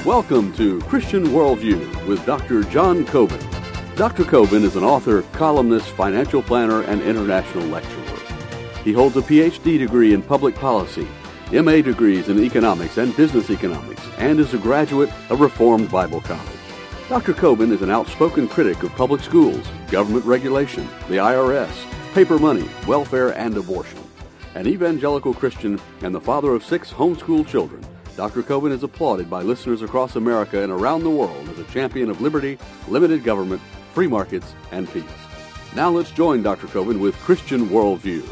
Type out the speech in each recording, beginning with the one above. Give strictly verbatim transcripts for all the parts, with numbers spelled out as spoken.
Welcome to Christian Worldview with Doctor John Coben. Doctor Coben is an author, columnist, financial planner, and international lecturer. He holds a P H D degree in public policy, M A degrees in economics and business economics, and is a graduate of Reformed Bible College. Doctor Coben is an outspoken critic of public schools, government regulation, the I R S, paper money, welfare, and abortion. An evangelical Christian and the father of six homeschool children, Doctor Coben is applauded by listeners across America and around the world as a champion of liberty, limited government, free markets, and peace. Now let's join Doctor Coben with Christian Worldview.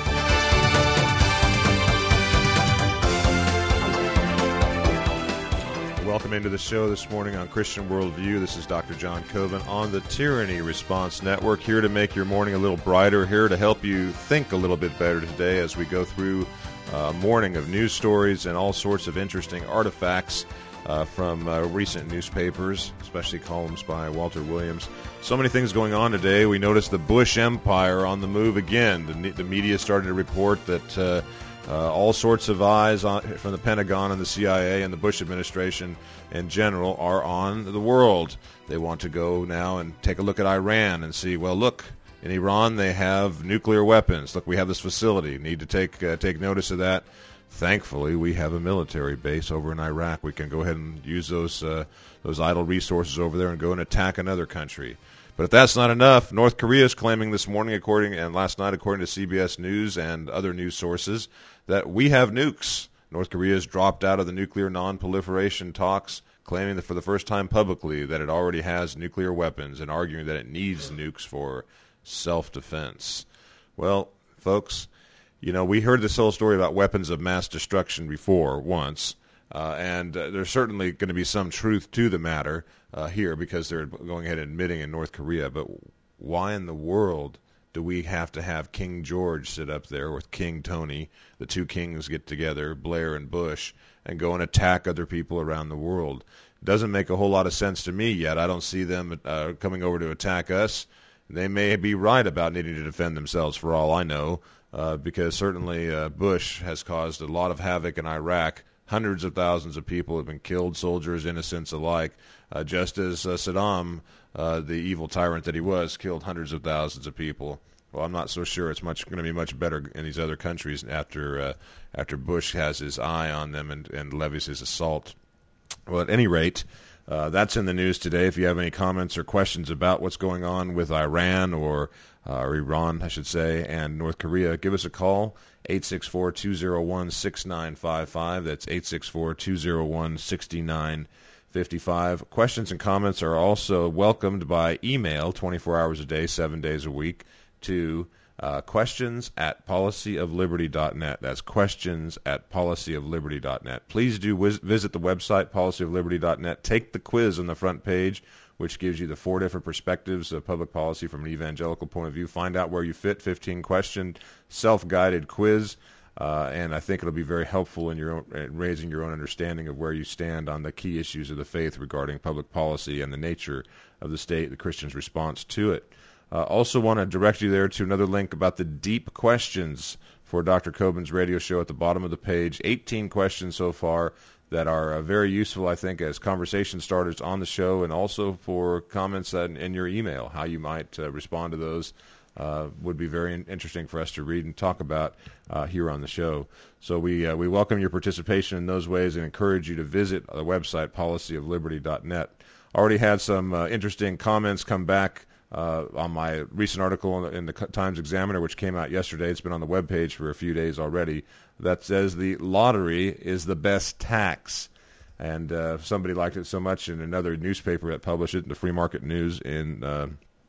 Welcome into the show this morning on Christian Worldview. This is Doctor John Coben on the Tyranny Response Network, here to make your morning a little brighter, here to help you think a little bit better today as we go through a morning of news stories and all sorts of interesting artifacts uh, from uh, recent newspapers, especially columns by Walter Williams. So many things going on today. We noticed the Bush Empire on the move again. The, the media started to report that uh, uh, all sorts of eyes on, from the Pentagon and the C I A and the Bush administration in general are on the world. They want to go now and take a look at Iran and see, well, look, in Iran, they have nuclear weapons. Look, we have this facility. Need to take uh, take notice of that. Thankfully, we have a military base over in Iraq. We can go ahead and use those uh, those idle resources over there and go and attack another country. But if that's not enough, North Korea is claiming this morning, according and last night, according to C B S News and other news sources, that we have nukes. North Korea has dropped out of the nuclear non-proliferation talks, claiming that for the first time publicly that it already has nuclear weapons and arguing that it needs nukes for self-defense. Well, folks, you know, we heard this whole story about weapons of mass destruction before once, uh, and uh, there's certainly going to be some truth to the matter uh, here because they're going ahead and admitting in North Korea. But why in the world do we have to have King George sit up there with King Tony, the two kings get together, Blair and Bush, and go and attack other people around the world? It doesn't make a whole lot of sense to me yet. I don't see them uh, coming over to attack us. They may be right about needing to defend themselves for all I know, uh, because certainly uh, Bush has caused a lot of havoc in Iraq. Hundreds of thousands of people have been killed, soldiers, innocents alike, uh, just as uh, Saddam, uh, the evil tyrant that he was, killed hundreds of thousands of people. Well, I'm not so sure it's much going to be much better in these other countries after uh, after Bush has his eye on them and, and levies his assault. Well, at any rate, Uh, that's in the news today. If you have any comments or questions about what's going on with Iran or, uh, or Iran, I should say, and North Korea, give us a call, eight six four, two oh one, six nine five five. That's eight six four, two oh one, six nine five five. Questions and comments are also welcomed by email twenty-four hours a day, seven days a week, to Uh, questions at policy of liberty dot net. That's questions at policy of liberty dot net. Please do wiz- visit the website, policy of liberty dot net. Take the quiz on the front page, which gives you the four different perspectives of public policy from an evangelical point of view. Find out where you fit, fifteen-question, self-guided quiz, uh, and I think it'll be very helpful in your own, in raising your own understanding of where you stand on the key issues of the faith regarding public policy and the nature of the state, the Christian's response to it. Uh, also want to direct you there to another link about the deep questions for Doctor Coben's radio show at the bottom of the page. eighteen questions so far that are uh, very useful, I think, as conversation starters on the show and also for comments in, in your email. How you might uh, respond to those uh, would be very interesting for us to read and talk about uh, here on the show. So we, uh, we welcome your participation in those ways and encourage you to visit the website, policy of liberty dot net. Already had some uh, interesting comments come back Uh, on my recent article in the Times Examiner, which came out yesterday. It's been on the webpage for a few days already, that says the lottery is the best tax. And uh, somebody liked it so much in another newspaper that published it, the Free Market News in uh,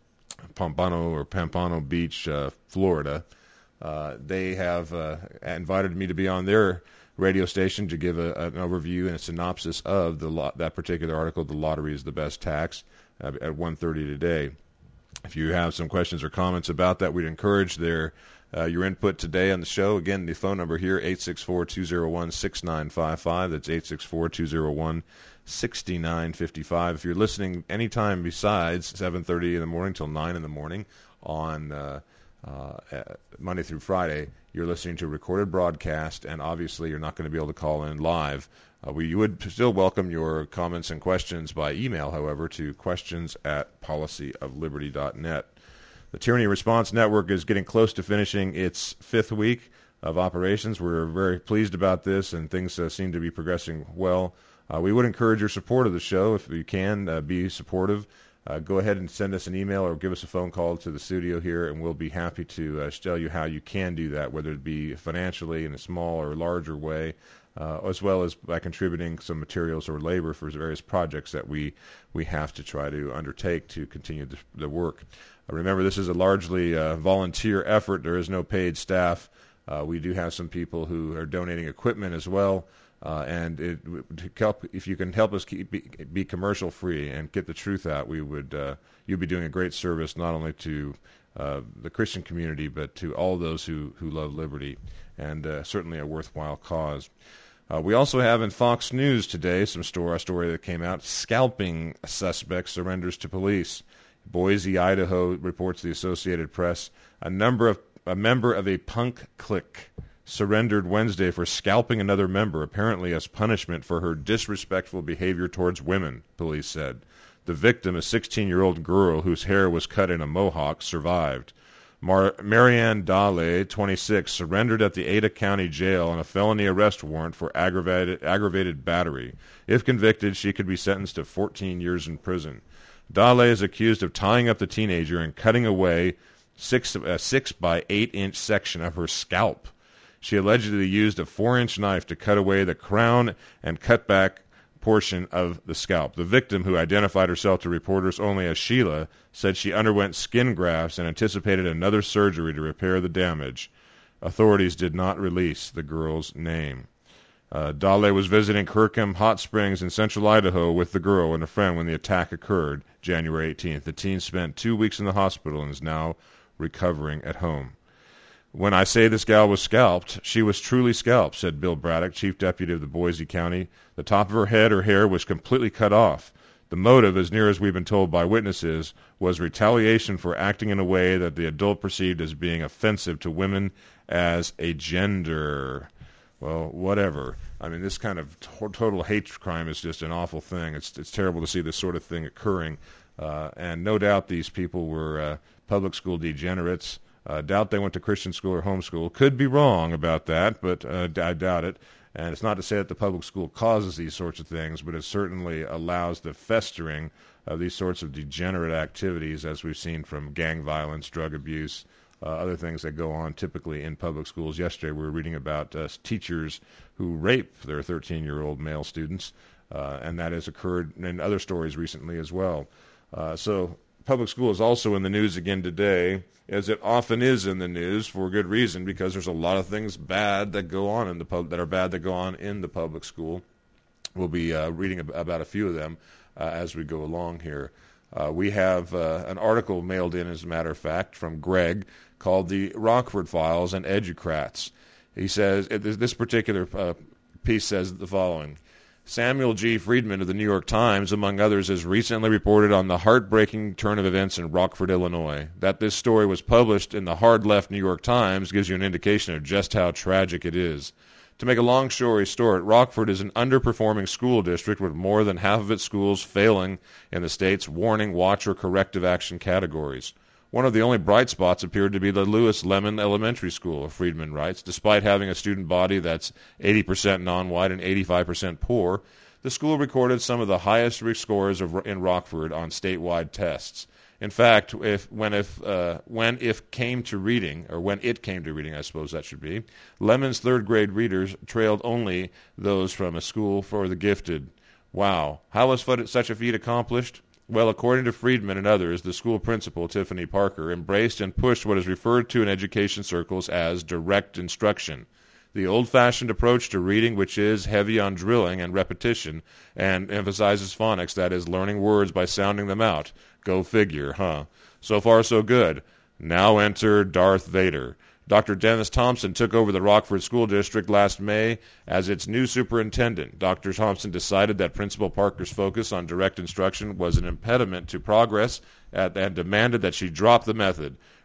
Pompano or Pampano Beach, uh, Florida. Uh, they have uh, invited me to be on their radio station to give a, an overview and a synopsis of the lo- that particular article, The Lottery is the Best Tax, uh, at one thirty today. If you have some questions or comments about that, we'd encourage their uh, your input today on the show. Again, the phone number here, eight six four, two oh one, six nine five five. That's eight six four, two oh one, six nine five five. If you're listening anytime besides seven thirty in the morning till nine in the morning on uh, uh, Monday through Friday, you're listening to a recorded broadcast, and obviously you're not going to be able to call in live. Uh, we would still welcome your comments and questions by email, however, to questions at policy of liberty dot net. The Tyranny Response Network is getting close to finishing its fifth week of operations. We're very pleased about this, and things uh, seem to be progressing well. Uh, we would encourage your support of the show. If you can, uh, be supportive. Uh, go ahead and send us an email or give us a phone call to the studio here, and we'll be happy to uh, tell you how you can do that, whether it be financially in a small or larger way, uh, as well as by contributing some materials or labor for various projects that we, we have to try to undertake to continue the, the work. Uh, remember, this is a largely uh, volunteer effort. There is no paid staff. Uh, we do have some people who are donating equipment as well. Uh, and it, to help, if you can help us keep, be, be commercial free and get the truth out, we would uh, you'd be doing a great service not only to uh, the Christian community but to all those who, who love liberty, and uh, certainly a worthwhile cause. Uh, we also have in Fox News today some story, a story that came out: scalping suspect surrenders to police. Boise, Idaho, reports the Associated Press. A number of a member of a punk clique surrendered Wednesday for scalping another member, apparently as punishment for her disrespectful behavior towards women, police said. The victim, a sixteen-year-old girl whose hair was cut in a mohawk, survived. Mar- Marianne Dale, twenty-six, surrendered at the Ada County Jail on a felony arrest warrant for aggravated, aggravated battery. If convicted, she could be sentenced to fourteen years in prison. Dale is accused of tying up the teenager and cutting away six, a six by eight inch section of her scalp. She allegedly used a four-inch knife to cut away the crown and cut back portion of the scalp. The victim, who identified herself to reporters only as Sheila, said she underwent skin grafts and anticipated another surgery to repair the damage. Authorities did not release the girl's name. Uh, Dale was visiting Kirkham Hot Springs in central Idaho with the girl and a friend when the attack occurred January eighteenth. The teen spent two weeks in the hospital and is now recovering at home. When I say this gal was scalped, she was truly scalped, said Bill Braddock, chief deputy of the Boise County. The top of her head or hair was completely cut off. The motive, as near as we've been told by witnesses, was retaliation for acting in a way that the adult perceived as being offensive to women as a gender. Well, whatever. I mean, this kind of to- total hate crime is just an awful thing. It's it's terrible to see this sort of thing occurring. Uh, and no doubt these people were uh, public school degenerates. I uh, doubt they went to Christian school or homeschool. Could be wrong about that, but uh, I doubt it. And it's not to say that the public school causes these sorts of things, but it certainly allows the festering of these sorts of degenerate activities, as we've seen from gang violence, drug abuse, uh, other things that go on typically in public schools. Yesterday we were reading about uh, teachers who rape their thirteen-year-old male students, uh, and that has occurred in other stories recently as well. Uh, so public school is also in the news again today, as it often is in the news for good reason, because there's a lot of things bad that go on in the pub that are bad that go on in the public school. We'll be uh, reading ab- about a few of them uh, as we go along here. Uh, we have uh, an article mailed in, as a matter of fact, from Greg called "The Rockford Files and Educrats." He says this particular uh, piece says the following. Samuel G. Friedman of the New York Times, among others, has recently reported on the heartbreaking turn of events in Rockford, Illinois. That this story was published in the hard-left New York Times gives you an indication of just how tragic it is. To make a long story short, Rockford is an underperforming school district with more than half of its schools failing in the state's warning, watch, or corrective action categories. One of the only bright spots appeared to be the Lewis Lemon Elementary School, Friedman writes. Despite having a student body that's eighty percent non-white and eighty-five percent poor, the school recorded some of the highest scores of, in Rockford on statewide tests. In fact, if when if uh, when if came to reading, or when it came to reading, I suppose that should be, Lemon's third grade readers trailed only those from a school for the gifted. Wow. How was such a feat accomplished? Well, according to Friedman and others, the school principal, Tiffany Parker, embraced and pushed what is referred to in education circles as direct instruction, the old-fashioned approach to reading, which is heavy on drilling and repetition and emphasizes phonics, that is, learning words by sounding them out. Go figure, huh? So far, so good. Now enter Darth Vader. Doctor Dennis Thompson took over the Rockford School District last May as its new superintendent. Doctor Thompson decided that Principal Parker's focus on direct instruction was an impediment to progress and demanded that she drop the method.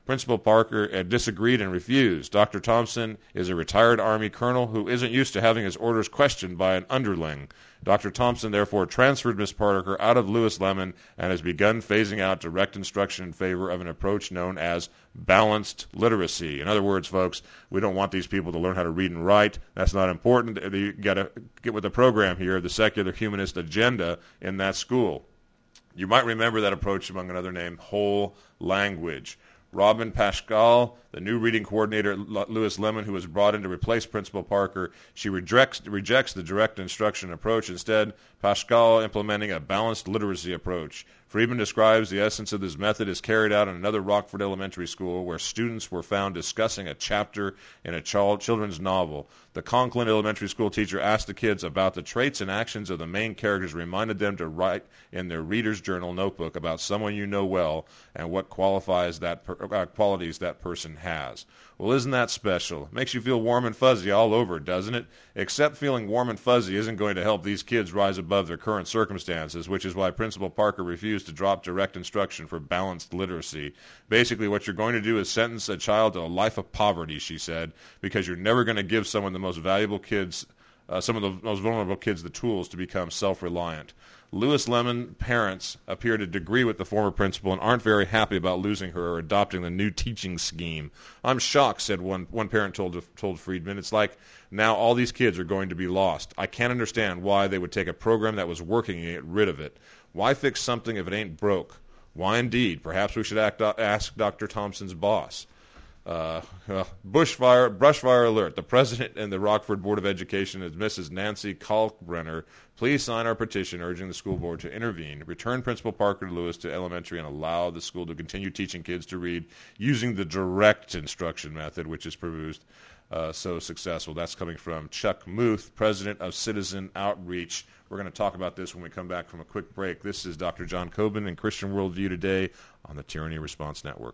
Principal Parker uh, disagreed and refused. Doctor Thompson is a retired Army colonel who isn't used to having his orders questioned by an underling. Doctor Thompson therefore transferred Miss Parker out of Lewis Lemon and has begun phasing out direct instruction in favor of an approach known as balanced literacy. In other words, folks, we don't want these people to learn how to read and write. That's not important. You got to get with the program here, the secular humanist agenda in that school. You might remember that approach among another name, whole language. Robin Pascal, the new reading coordinator at Lewis Lemon, who was brought in to replace Principal Parker, she rejects, rejects the direct instruction approach. Instead, Pascal implementing a balanced literacy approach. Friedman describes the essence of this method as carried out in another Rockford elementary school where students were found discussing a chapter in a child, children's novel. The Conklin elementary school teacher asked the kids about the traits and actions of the main characters, reminded them to write in their reader's journal notebook about someone you know well and what qualifies that per, uh, qualities that person has. Well, isn't that special? Makes you feel warm and fuzzy all over, doesn't it? Except feeling warm and fuzzy isn't going to help these kids rise above their current circumstances, which is why Principal Parker refused to drop direct instruction for balanced literacy. Basically, what you're going to do is sentence a child to a life of poverty, she said, because you're never going to give someone the most valuable kids, uh, some of the most vulnerable kids, the tools to become self-reliant. Lewis Lemon parents appear to agree with the former principal and aren't very happy about losing her or adopting the new teaching scheme. I'm shocked, said one, one parent told, told Friedman. It's like now all these kids are going to be lost. I can't understand why they would take a program that was working and get rid of it. Why fix something if it ain't broke? Why indeed? Perhaps we should act, ask Doctor Thompson's boss. Uh, uh, bushfire, brushfire alert. The president and the Rockford Board of Education is Missus Nancy Kalkbrenner. Please sign our petition urging the school board to intervene, return Principal Parker Lewis to elementary, and allow the school to continue teaching kids to read using the direct instruction method, which has proved uh, so successful. That's coming from Chuck Muth, president of Citizen Outreach. We're going to talk about this when we come back from a quick break. This is Doctor John Coben and Christian Worldview Today on the Tyranny Response Network.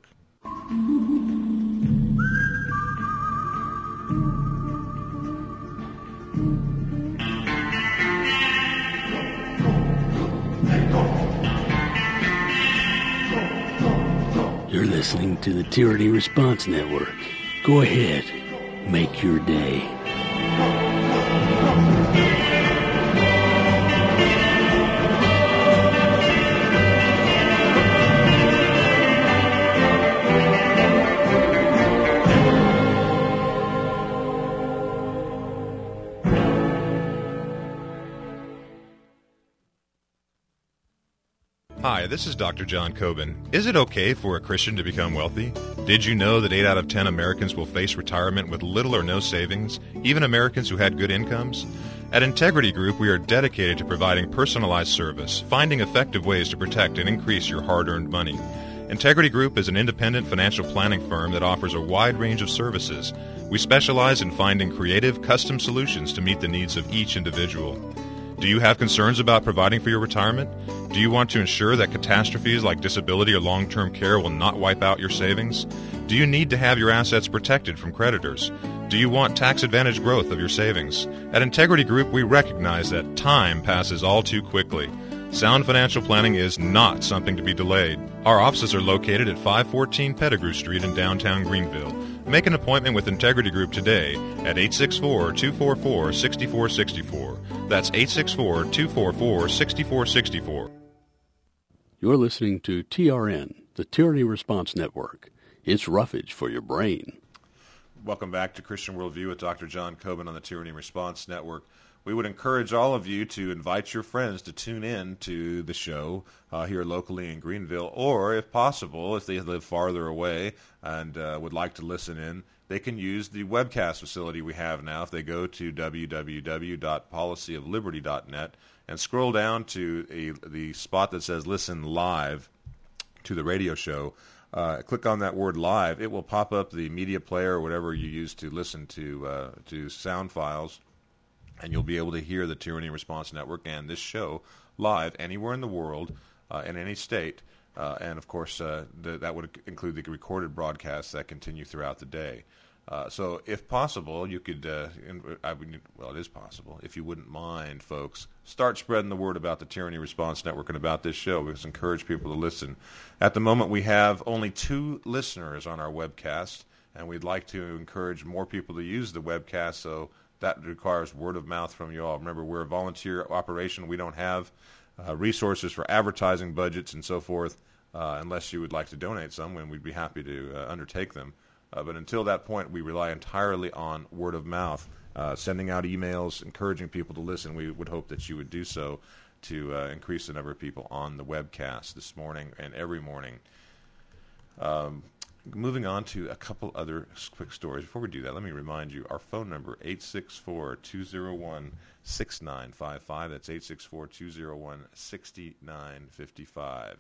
You're listening to the Tyranny Response Network. Go ahead, make your day. Hi, this is Doctor John Coben. Is it okay for a Christian to become wealthy? Did you know that eight out of ten Americans will face retirement with little or no savings, even Americans who had good incomes? At Integrity Group, we are dedicated to providing personalized service, finding effective ways to protect and increase your hard-earned money. Integrity Group is an independent financial planning firm that offers a wide range of services. We specialize in finding creative, custom solutions to meet the needs of each individual. Do you have concerns about providing for your retirement? Do you want to ensure that catastrophes like disability or long-term care will not wipe out your savings? Do you need to have your assets protected from creditors? Do you want tax-advantaged growth of your savings? At Integrity Group, we recognize that time passes all too quickly. Sound financial planning is not something to be delayed. Our offices are located at five fourteen Pettigrew Street in downtown Greenville. Make an appointment with Integrity Group today at eight six four, two four four, six four six four. That's eight six four, two four four, six four six four. You're listening to T R N, the Tyranny Response Network. It's roughage for your brain. Welcome back to Christian Worldview with Doctor John Coben on the Tyranny Response Network. We would encourage all of you to invite your friends to tune in to the show uh, here locally in Greenville, or if possible, if they live farther away and uh, would like to listen in, they can use the webcast facility we have now. If they go to w w w dot policy of liberty dot net and scroll down to a, the spot that says Listen Live to the radio show, uh, click on that word live. It will pop up the media player or whatever you use to listen to uh, to sound files, and you'll be able to hear the Tyranny Response Network and this show live anywhere in the world, uh, in any state. Uh, and, of course, uh, the, that would include the recorded broadcasts that continue throughout the day. Uh, so if possible, you could, uh, I would, well, it is possible, if you wouldn't mind, folks, start spreading the word about the Tyranny Response Network and about this show. We just encourage people to listen. At the moment, we have only two listeners on our webcast, and we'd like to encourage more people to use the webcast, so that requires word of mouth from you all. Remember, we're a volunteer operation. We don't have uh, resources for advertising budgets and so forth, uh, unless you would like to donate some, and we'd be happy to uh, undertake them. Uh, but until that point, we rely entirely on word of mouth, uh, sending out emails, encouraging people to listen. We would hope that you would do so to uh, increase the number of people on the webcast this morning and every morning. Um, moving on to a couple other quick stories. Before we do that, let me remind you, our phone number, eight six four, two oh one, six nine five five. That's eight six four, two oh one, six nine five five.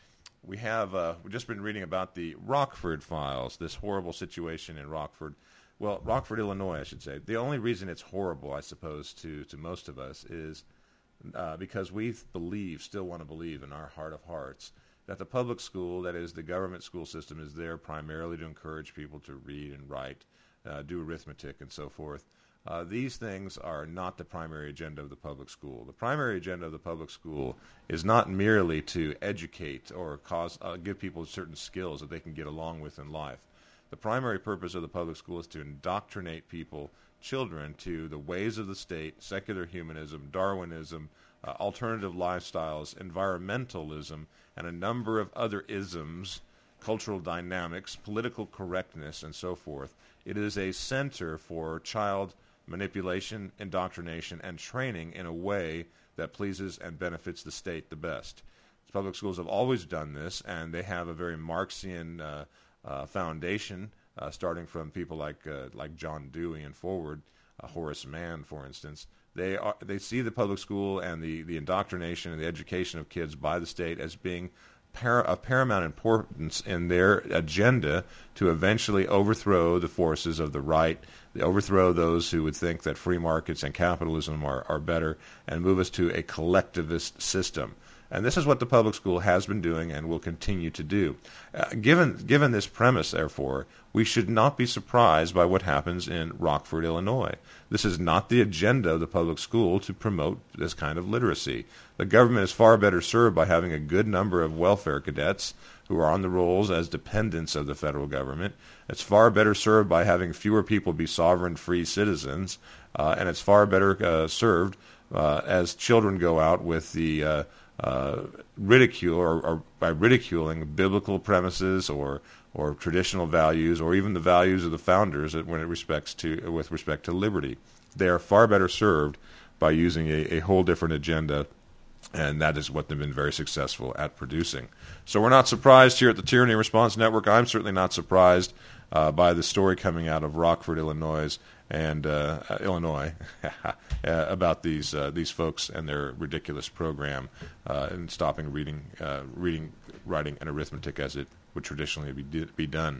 We have uh, we've just been reading about the Rockford files, this horrible situation in Rockford. Well, Rockford, Illinois, I should say. The only reason it's horrible, I suppose, to, to most of us is uh, because we believe, still want to believe in our heart of hearts, that the public school, that is the government school system, is there primarily to encourage people to read and write, uh, do arithmetic, and so forth. Uh, these things are not the primary agenda of the public school. The primary agenda of the public school is not merely to educate or cause uh, give people certain skills that they can get along with in life. The primary purpose of the public school is to indoctrinate people, children, to the ways of the state, secular humanism, Darwinism, uh, alternative lifestyles, environmentalism, and a number of other isms, cultural dynamics, political correctness, and so forth. It is a center for child manipulation, indoctrination, and training in a way that pleases and benefits the state the best. Public schools have always done this, and they have a very Marxian uh, uh, foundation, uh, starting from people like uh, like John Dewey and forward, uh, Horace Mann, for instance. They are, they see the public school and the, the indoctrination and the education of kids by the state as being par- of paramount importance in their agenda to eventually overthrow the forces of the right, overthrow those who would think that free markets and capitalism are, are better, and move us to a collectivist system. And this is what the public school has been doing and will continue to do. Uh, given given this premise, therefore, we should not be surprised by what happens in Rockford, Illinois. This is not the agenda of the public school to promote this kind of literacy. The government is far better served by having a good number of welfare cadets who are on the rolls as dependents of the federal government. It's far better served by having fewer people be sovereign, free citizens. Uh, and it's far better uh, served uh, as children go out with the uh, uh, ridicule or, or by ridiculing biblical premises or or traditional values, or even the values of the founders when it respects to with respect to liberty. They are far better served by using a, a whole different agenda, and that is what they've been very successful at producing. So we're not surprised here at the Tyranny Response Network. I'm certainly not surprised uh, by the story coming out of Rockford, Illinois, and uh, uh, Illinois uh, about these uh, these folks and their ridiculous program uh, and stopping reading, uh, reading, writing, and arithmetic as it would traditionally be, be done.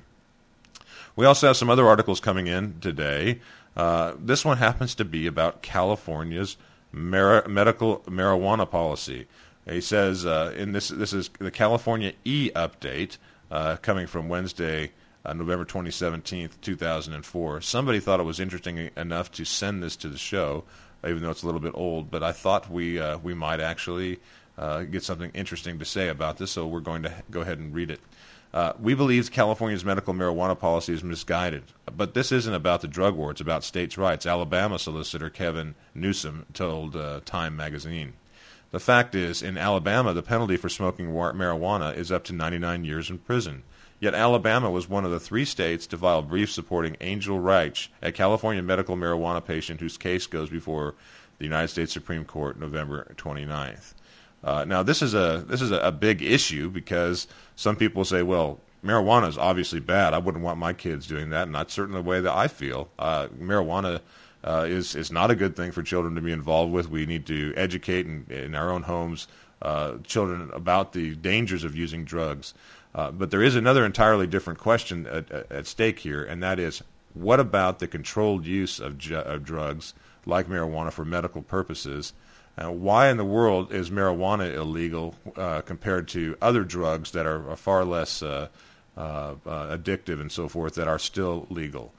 We also have some other articles coming in today. Uh, this one happens to be about California's mar- medical marijuana policy. He says uh, in this this is the California e-update uh, coming from Wednesday, uh, November twenty seventeenth, two thousand four. Somebody thought it was interesting enough to send this to the show, even though it's a little bit old. But I thought we uh, we might actually uh, get something interesting to say about this, so we're going to go ahead and read it. Uh, we believe California's medical marijuana policy is misguided, but this isn't about the drug war. It's about states' rights. Alabama solicitor Kevin Newsom told uh, Time magazine. The fact is, in Alabama, the penalty for smoking marijuana is up to ninety-nine years in prison. Yet Alabama was one of the three states to file briefs supporting Angel Reich, a California medical marijuana patient whose case goes before the United States Supreme Court November twenty-ninth. Uh, now, this is a this is a, a big issue because some people say, well, marijuana is obviously bad. I wouldn't want my kids doing that, and that's certainly the way that I feel. Uh, marijuana uh, is is not a good thing for children to be involved with. We need to educate in, in our own homes uh, children about the dangers of using drugs. Uh, but there is another entirely different question at, at stake here, and that is, what about the controlled use of, ju- of drugs like marijuana for medical purposes? Uh, why in the world is marijuana illegal uh, compared to other drugs that are, are far less uh, uh, uh, addictive and so forth that are still legal?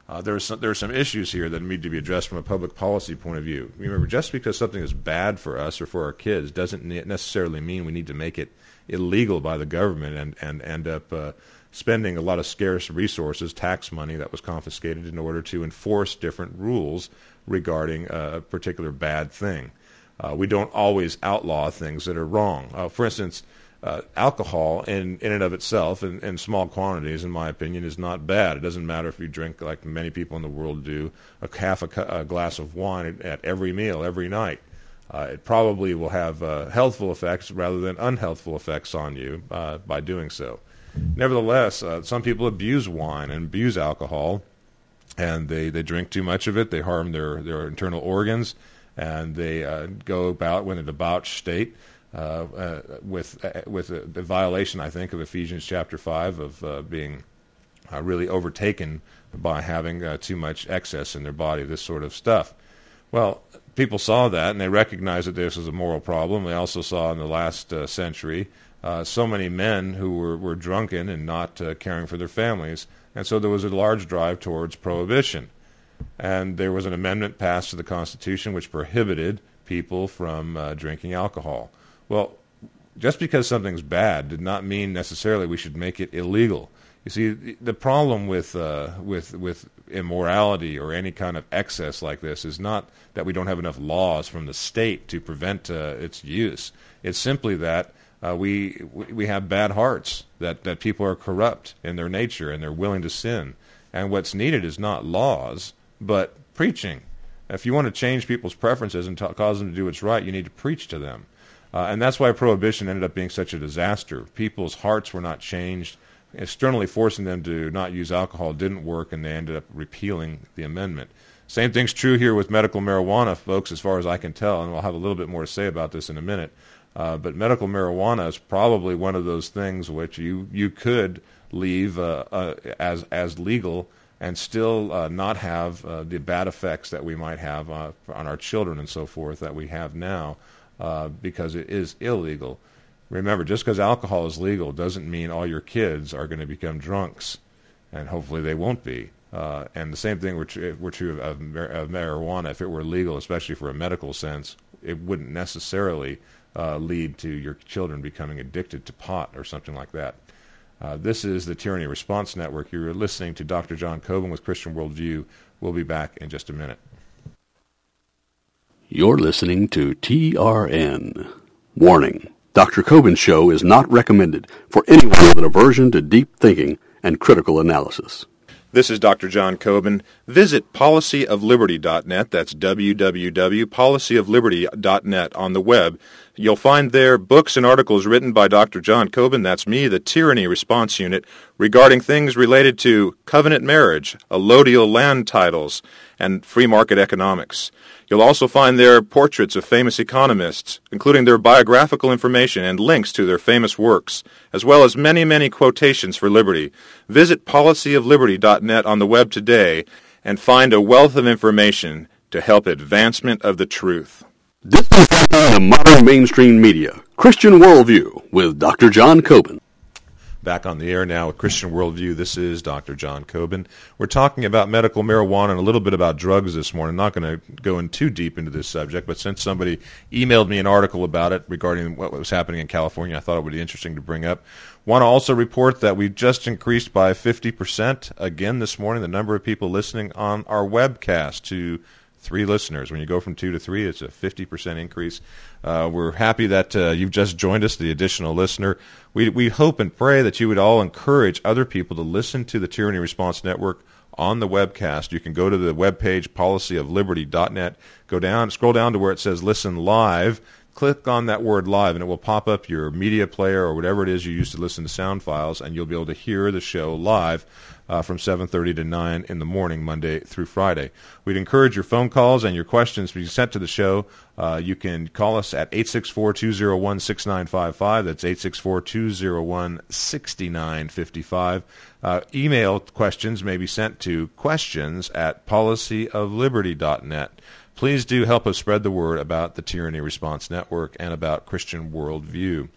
Uh, there, are some, there are some issues here that need to be addressed from a public policy point of view. Remember, just because something is bad for us or for our kids doesn't necessarily mean we need to make it illegal by the government and, and end up uh, spending a lot of scarce resources, tax money that was confiscated in order to enforce different rules regarding a particular bad thing. Uh, we don't always outlaw things that are wrong. Uh, for instance, Uh, alcohol in, in and of itself, in, in small quantities, in my opinion, is not bad. It doesn't matter if you drink, like many people in the world do, a half a, a glass of wine at every meal, every night. Uh, it probably will have uh, healthful effects rather than unhealthful effects on you uh, by doing so. Nevertheless, uh, some people abuse wine and abuse alcohol, and they, they drink too much of it. They harm their, their internal organs, and they uh, go about in a debauched state. Uh, uh, with uh, with a, a violation, I think, of Ephesians chapter five of uh, being uh, really overtaken by having uh, too much excess in their body, this sort of stuff. Well, people saw that, and they recognized that this was a moral problem. They also saw in the last uh, century uh, so many men who were, were drunken and not uh, caring for their families, and so there was a large drive towards prohibition. And there was an amendment passed to the Constitution which prohibited people from uh, drinking alcohol. Well, just because something's bad did not mean necessarily we should make it illegal. You see, the problem with uh, with with immorality or any kind of excess like this is not that we don't have enough laws from the state to prevent uh, its use. It's simply that uh, we we have bad hearts, that, that people are corrupt in their nature and they're willing to sin. And what's needed is not laws, but preaching. If you want to change people's preferences and t- cause them to do what's right, you need to preach to them. Uh, and that's why prohibition ended up being such a disaster. People's hearts were not changed. Externally forcing them to not use alcohol didn't work, and they ended up repealing the amendment. Same thing's true here with medical marijuana, folks, as far as I can tell, and I'll have a little bit more to say about this in a minute. Uh, but medical marijuana is probably one of those things which you, you could leave uh, uh, as, as legal and still uh, not have uh, the bad effects that we might have uh, on our children and so forth that we have now. Uh, because it is illegal. Remember, just because alcohol is legal doesn't mean all your kids are going to become drunks, and hopefully they won't be. Uh, and the same thing were, tr- were true of, of, mar- of marijuana. If it were legal, especially for a medical sense, it wouldn't necessarily uh, lead to your children becoming addicted to pot or something like that. Uh, this is the Tyranny Response Network. You're listening to Doctor John Coben with Christian Worldview. We'll be back in just a minute. You're listening to T R N. Warning: Doctor Coben's show is not recommended for anyone with an aversion to deep thinking and critical analysis. This is Doctor John Coben. Visit policy of liberty dot net. That's w w w dot policy of liberty dot net on the web. You'll find there books and articles written by Doctor John Coben, that's me, the Tyranny Response Unit, regarding things related to covenant marriage, allodial land titles, and free market economics. You'll also find there portraits of famous economists, including their biographical information and links to their famous works, as well as many, many quotations for liberty. Visit policy of liberty dot net on the web today and find a wealth of information to help advancement of the truth. This is the modern mainstream media, Christian Worldview, with Doctor John Coben. Back on the air now with Christian Worldview. This is Doctor John Coben. We're talking about medical marijuana and a little bit about drugs this morning. I'm not going to go in too deep into this subject, but since somebody emailed me an article about it regarding what was happening in California, I thought it would be interesting to bring up. Want to also report that we've just increased by fifty percent again this morning the number of people listening on our webcast to three listeners. When you go from two to three, it's a fifty percent increase. Uh, we're happy that uh, you've just joined us, the additional listener. We we hope and pray that you would all encourage other people to listen to the Tyranny Response Network on the webcast. You can go to the webpage, policy of liberty dot net, go down, scroll down to where it says Listen Live, click on that word live, and it will pop up your media player or whatever it is you use to listen to sound files, and you'll be able to hear the show live uh, from seven thirty to nine in the morning, Monday through Friday. We'd encourage your phone calls and your questions to be sent to the show. Uh, you can call us at eight six four, two oh one, six nine five five. That's eight six four, two oh one, six nine five five. Uh, email questions may be sent to questions at policy of liberty dot net. Please do help us spread the word about the Tyranny Response Network and about Christian Worldview.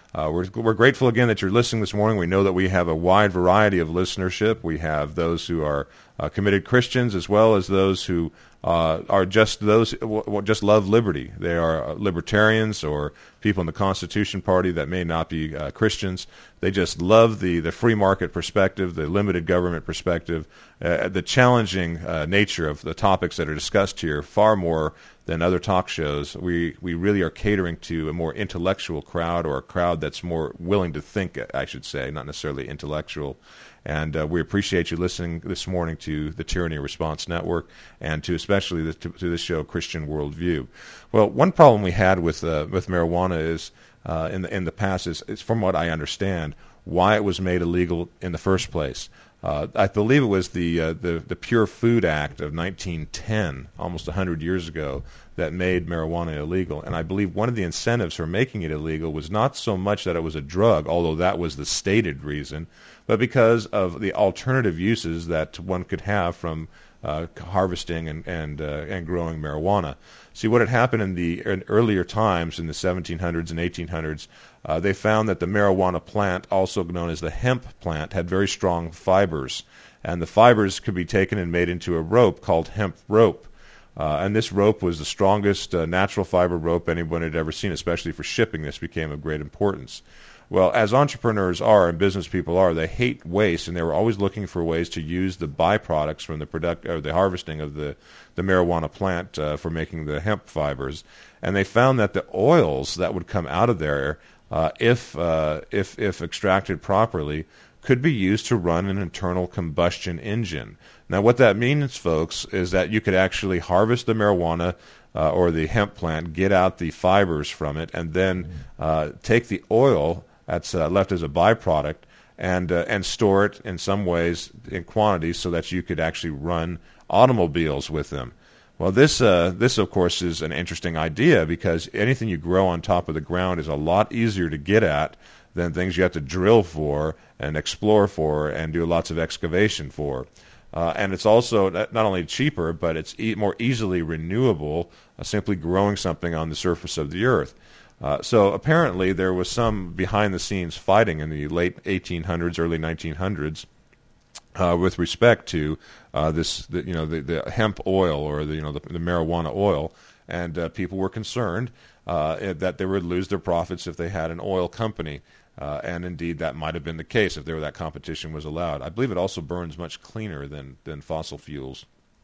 Uh, we're, we're grateful again that you're listening this morning. We know that we have a wide variety of listenership. We have those who are uh, committed Christians as well as those who uh, are just those who just love liberty. They are libertarians or people in the Constitution Party that may not be uh, Christians. They just love the, the free market perspective, the limited government perspective, uh, the challenging uh, nature of the topics that are discussed here far more than other talk shows. We we really are catering to a more intellectual crowd, or a crowd that's more willing to think, I should say, not necessarily intellectual. And uh, we appreciate you listening this morning to the Tyranny Response Network, and to especially the, to, to this show, Christian Worldview. Well, one problem we had with uh, with marijuana is uh, in the in the past is, is, from what I understand, why it was made illegal in the first place. Uh, I believe it was the, uh, the the Pure Food Act of nineteen ten, almost one hundred years ago, that made marijuana illegal. And I believe one of the incentives for making it illegal was not so much that it was a drug, although that was the stated reason, but because of the alternative uses that one could have from uh, harvesting and and, uh, and growing marijuana. See, what had happened in the in earlier times, in the seventeen hundreds and eighteen hundreds, uh, they found that the marijuana plant, also known as the hemp plant, had very strong fibers. And the fibers could be taken and made into a rope called hemp rope. Uh, and this rope was the strongest uh, natural fiber rope anyone had ever seen, especially for shipping. This became of great importance. Well, as entrepreneurs are and business people are, they hate waste, and they were always looking for ways to use the byproducts from the product or the harvesting of the, the marijuana plant uh, for making the hemp fibers. And they found that the oils that would come out of there, uh, if uh, if if extracted properly, could be used to run an internal combustion engine. Now, what that means, folks, is that you could actually harvest the marijuana uh, or the hemp plant, get out the fibers from it, and then uh, take the oil that's uh, left as a byproduct and uh, and store it in some ways in quantities so that you could actually run automobiles with them. Well, this uh, this of course is an interesting idea, because anything you grow on top of the ground is a lot easier to get at than things you have to drill for and explore for and do lots of excavation for. Uh, and it's also not only cheaper, but it's e- more easily renewable, uh, simply growing something on the surface of the earth. Uh, so apparently there was some behind-the-scenes fighting in the late eighteen hundreds, early nineteen hundreds, uh, with respect to uh, this, the, you know, the, the hemp oil, or the, you know, the, the marijuana oil, and uh, people were concerned uh, that they would lose their profits if they had an oil company. Uh, and indeed, that might have been the case if there that competition was allowed. I believe it also burns much cleaner than, than fossil fuels.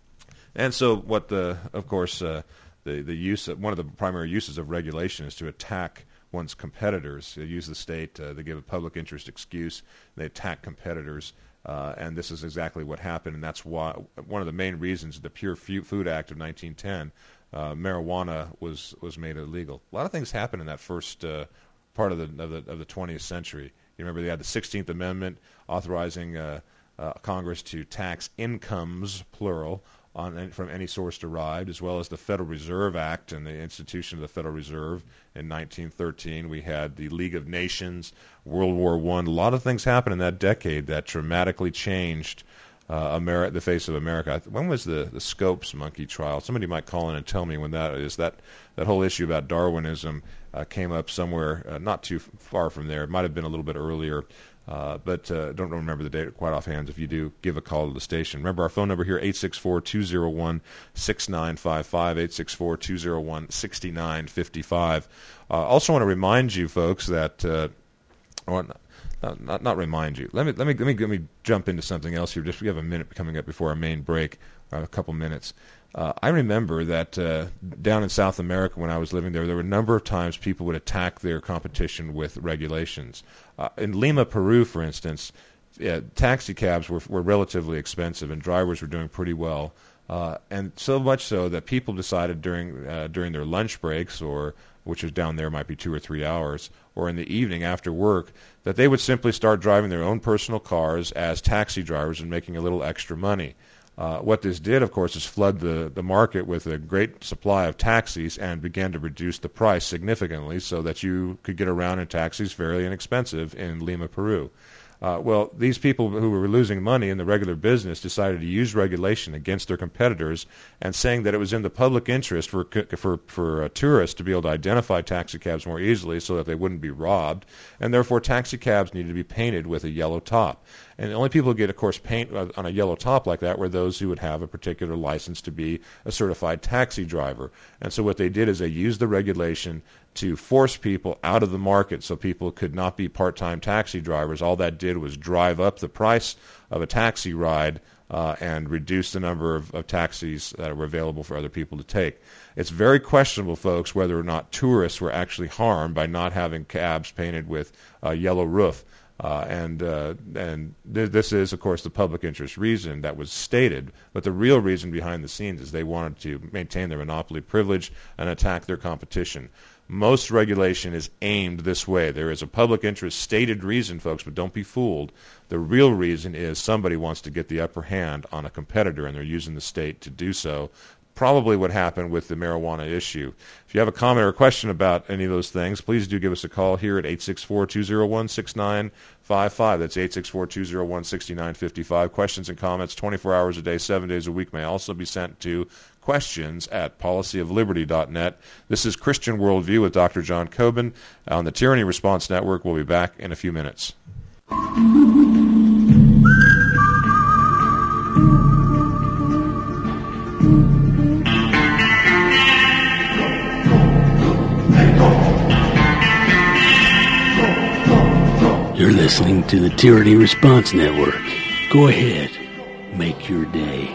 And so, what the, of course, uh, the the use of, one of the primary uses of regulation is to attack one's competitors. They use the state, uh, they give a public interest excuse, they attack competitors, uh, and this is exactly what happened. And that's why one of the main reasons the Pure Food Act of nineteen ten, uh, marijuana was was made illegal. A lot of things happened in that first. Uh, part of the, of the of the twentieth century. You remember they had the sixteenth Amendment authorizing uh, uh, Congress to tax incomes, plural, on from any source derived, as well as the Federal Reserve Act and the institution of the Federal Reserve in nineteen thirteen. We had the League of Nations, World War One. A lot of things happened in that decade that dramatically changed uh, Ameri- the face of America. When was the, the Scopes monkey trial? Somebody might call in and tell me when that is. That, that whole issue about Darwinism Uh, came up somewhere uh, not too far from there. It might have been a little bit earlier, uh, but uh, don't remember the date quite offhand. If you do, give a call to the station. Remember our phone number here, eight six four, two oh one, six nine five five, eight six four, two oh one, six nine five five. I uh, also want to remind you folks that, uh, or not, not, not remind you, let me, let, me, let, me, let me jump into something else here. Just we have a minute coming up before our main break, uh, a couple minutes. Uh, I remember that uh, down in South America when I was living there, there were a number of times people would attack their competition with regulations. Uh, in Lima, Peru, for instance, yeah, taxi cabs were, were relatively expensive, and drivers were doing pretty well. Uh, and so much so that people decided during uh, during their lunch breaks, or which is down there might be two or three hours, or in the evening after work, that they would simply start driving their own personal cars as taxi drivers and making a little extra money. Uh, what this did, of course, is flood the, the market with a great supply of taxis and began to reduce the price significantly so that you could get around in taxis fairly inexpensive in Lima, Peru. Uh, well, these people who were losing money in the regular business decided to use regulation against their competitors, and saying that it was in the public interest for for for uh, tourists to be able to identify taxi cabs more easily so that they wouldn't be robbed, and therefore taxi cabs needed to be painted with a yellow top. And the only people who get, of course, paint on a yellow top like that were those who would have a particular license to be a certified taxi driver. And so what they did is they used the regulation to force people out of the market so people could not be part-time taxi drivers. All that did was drive up the price of a taxi ride uh, and reduce the number of, of taxis that were available for other people to take. It's very questionable, folks, whether or not tourists were actually harmed by not having cabs painted with a yellow roof. Uh, and uh, and th- this is, of course, the public interest reason that was stated, but the real reason behind the scenes is they wanted to maintain their monopoly privilege and attack their competition. Most regulation is aimed this way. There is a public interest stated reason, folks, but don't be fooled. The real reason is somebody wants to get the upper hand on a competitor, and they're using the state to do so. Probably what happened with the marijuana issue. If you have a comment or a question about any of those things, please do give us a call here at eight six four, two oh one, six nine five five. That's eight six four, two oh one, six nine five five. Questions and comments twenty-four hours a day, seven days a week may also be sent to questions at policy of liberty dot net. This is Christian Worldview with Doctor John Coben on the Tyranny Response Network. We'll be back in a few minutes. You're listening to the Tyranny Response Network. Go ahead, make your day.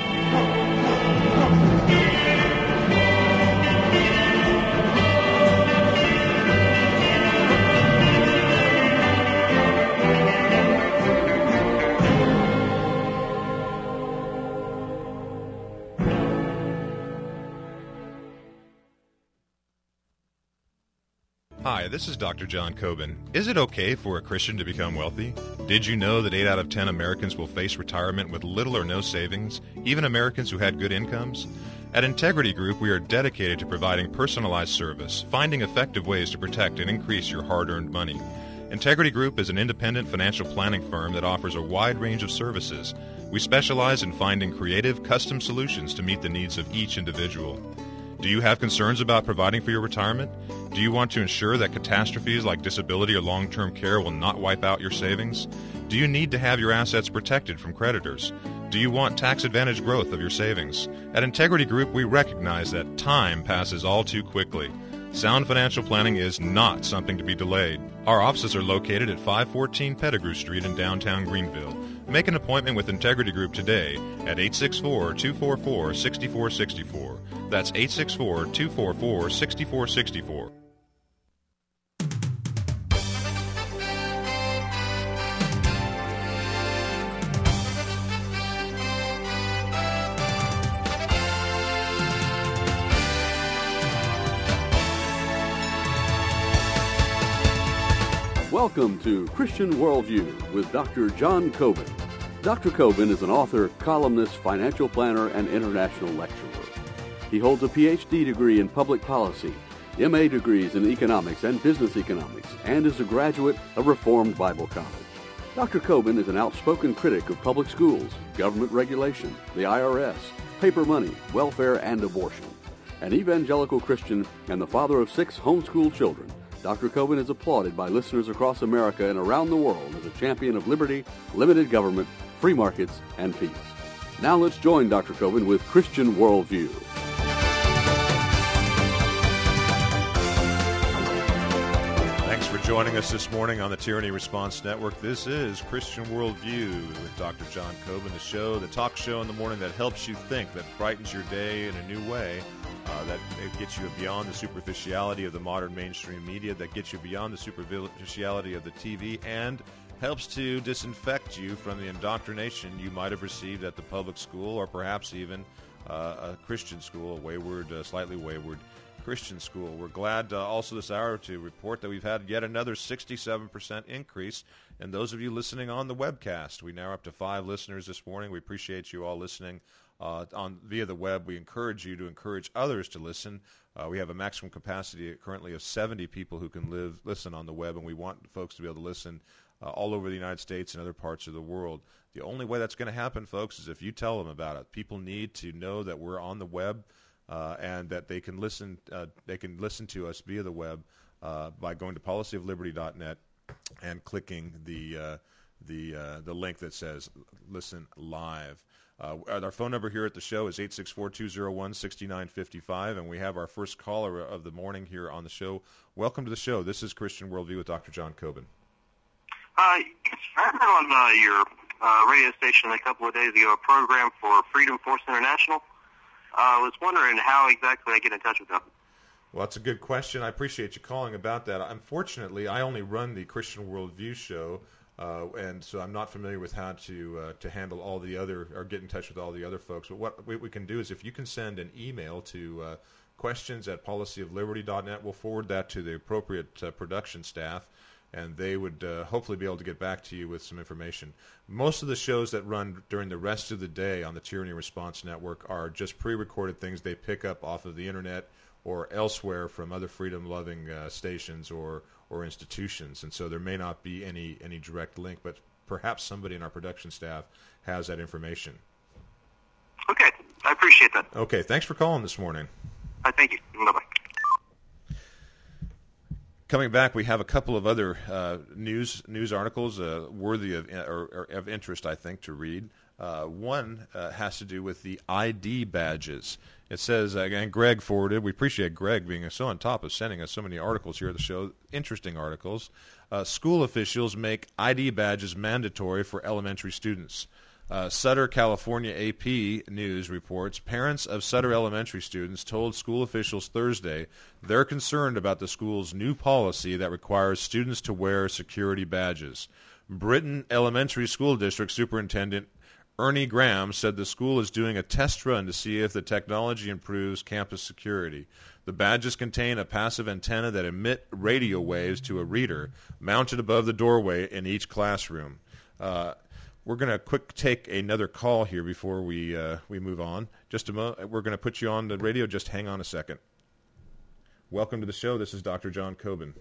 Hi, this is Doctor John Coben. Is it okay for a Christian to become wealthy? Did you know that eight out of ten Americans will face retirement with little or no savings, even Americans who had good incomes? At Integrity Group, we are dedicated to providing personalized service, finding effective ways to protect and increase your hard-earned money. Integrity Group is an independent financial planning firm that offers a wide range of services. We specialize in finding creative, custom solutions to meet the needs of each individual. Do you have concerns about providing for your retirement? Do you want to ensure that catastrophes like disability or long-term care will not wipe out your savings? Do you need to have your assets protected from creditors? Do you want tax-advantaged growth of your savings? At Integrity Group, we recognize that time passes all too quickly. Sound financial planning is not something to be delayed. Our offices are located at five fourteen Pettigrew Street in downtown Greenville. Make an appointment with Integrity Group today at eight six four, two four four, six four six four. That's eight six four, two four four, six four six four. Welcome to Christian Worldview with Doctor John Coben. Doctor Coben is an author, columnist, financial planner, and international lecturer. He holds a P H D degree in public policy, M A degrees in economics and business economics, and is a graduate of Reformed Bible College. Doctor Coben is an outspoken critic of public schools, government regulation, the I R S, paper money, welfare, and abortion. An evangelical Christian and the father of six homeschool children, Doctor Coben is applauded by listeners across America and around the world as a champion of liberty, limited government, free markets, and peace. Now let's join Doctor Coben with Christian Worldview. Thanks for joining us this morning on the Tyranny Response Network. This is Christian Worldview with Doctor John Coben, the show, the talk show in the morning that helps you think, that brightens your day in a new way. Uh, that it gets you beyond the superficiality of the modern mainstream media, that gets you beyond the superficiality of the T V, and helps to disinfect you from the indoctrination you might have received at the public school, or perhaps even uh, a Christian school, a wayward, uh, slightly wayward Christian school. We're glad uh, also this hour to report that we've had yet another sixty-seven percent increase in those of you listening on the webcast. We now are up to five listeners this morning. We appreciate you all listening Uh, on via the web. We encourage you to encourage others to listen. Uh, we have a maximum capacity currently of seventy people who can live listen on the web, and we want folks to be able to listen uh, all over the United States and other parts of the world. The only way that's going to happen, folks, is if you tell them about it. People need to know that we're on the web uh, and that they can listen. Uh, they can listen to us via the web uh, by going to policy of liberty dot net and clicking the uh, the uh, the link that says "Listen Live." Uh, our phone number here at the show is eight six four, two oh one, six nine five five, and we have our first caller of the morning here on the show. Welcome to the show. This is Christian Worldview with Doctor John Coben. Uh, yes, I heard on uh, your uh, radio station a couple of days ago a program for Freedom Force International. Uh, I was wondering how exactly I get in touch with them. Well, that's a good question. I appreciate you calling about that. Unfortunately, I only run the Christian Worldview show, uh, and so I'm not familiar with how to uh, to handle all the other, or get in touch with all the other folks. But what we, we can do is, if you can send an email to uh, questions at policy of liberty dot net, we'll forward that to the appropriate uh, production staff, and they would uh, hopefully be able to get back to you with some information. Most of the shows that run during the rest of the day on the Tyranny Response Network are just pre-recorded things they pick up off of the Internet or elsewhere from other freedom-loving uh, stations or, or institutions. And so there may not be any, any direct link, but perhaps somebody in our production staff has that information. Okay, I appreciate that. Okay, thanks for calling this morning. I thank you. Bye-bye. Coming back, we have a couple of other uh, news news articles uh, worthy of, or, or of interest, I think, to read. Uh, one uh, has to do with the I D badges. It says, uh, and Greg forwarded, we appreciate Greg being so on top of sending us so many articles here at the show, interesting articles. Uh, school officials make I D badges mandatory for elementary students. Uh, Sutter, California A P News reports, parents of Sutter elementary students told school officials Thursday they're concerned about the school's new policy that requires students to wear security badges. Britain Elementary School District Superintendent Ernie Graham said the school is doing a test run to see if the technology improves campus security. The badges contain a passive antenna that emit radio waves to a reader mounted above the doorway in each classroom. Uh, We're going to quick take another call here before we uh, we move on. Just a moment. We're going to put you on the radio. Just hang on a second. Welcome to the show. This is Doctor John Coben.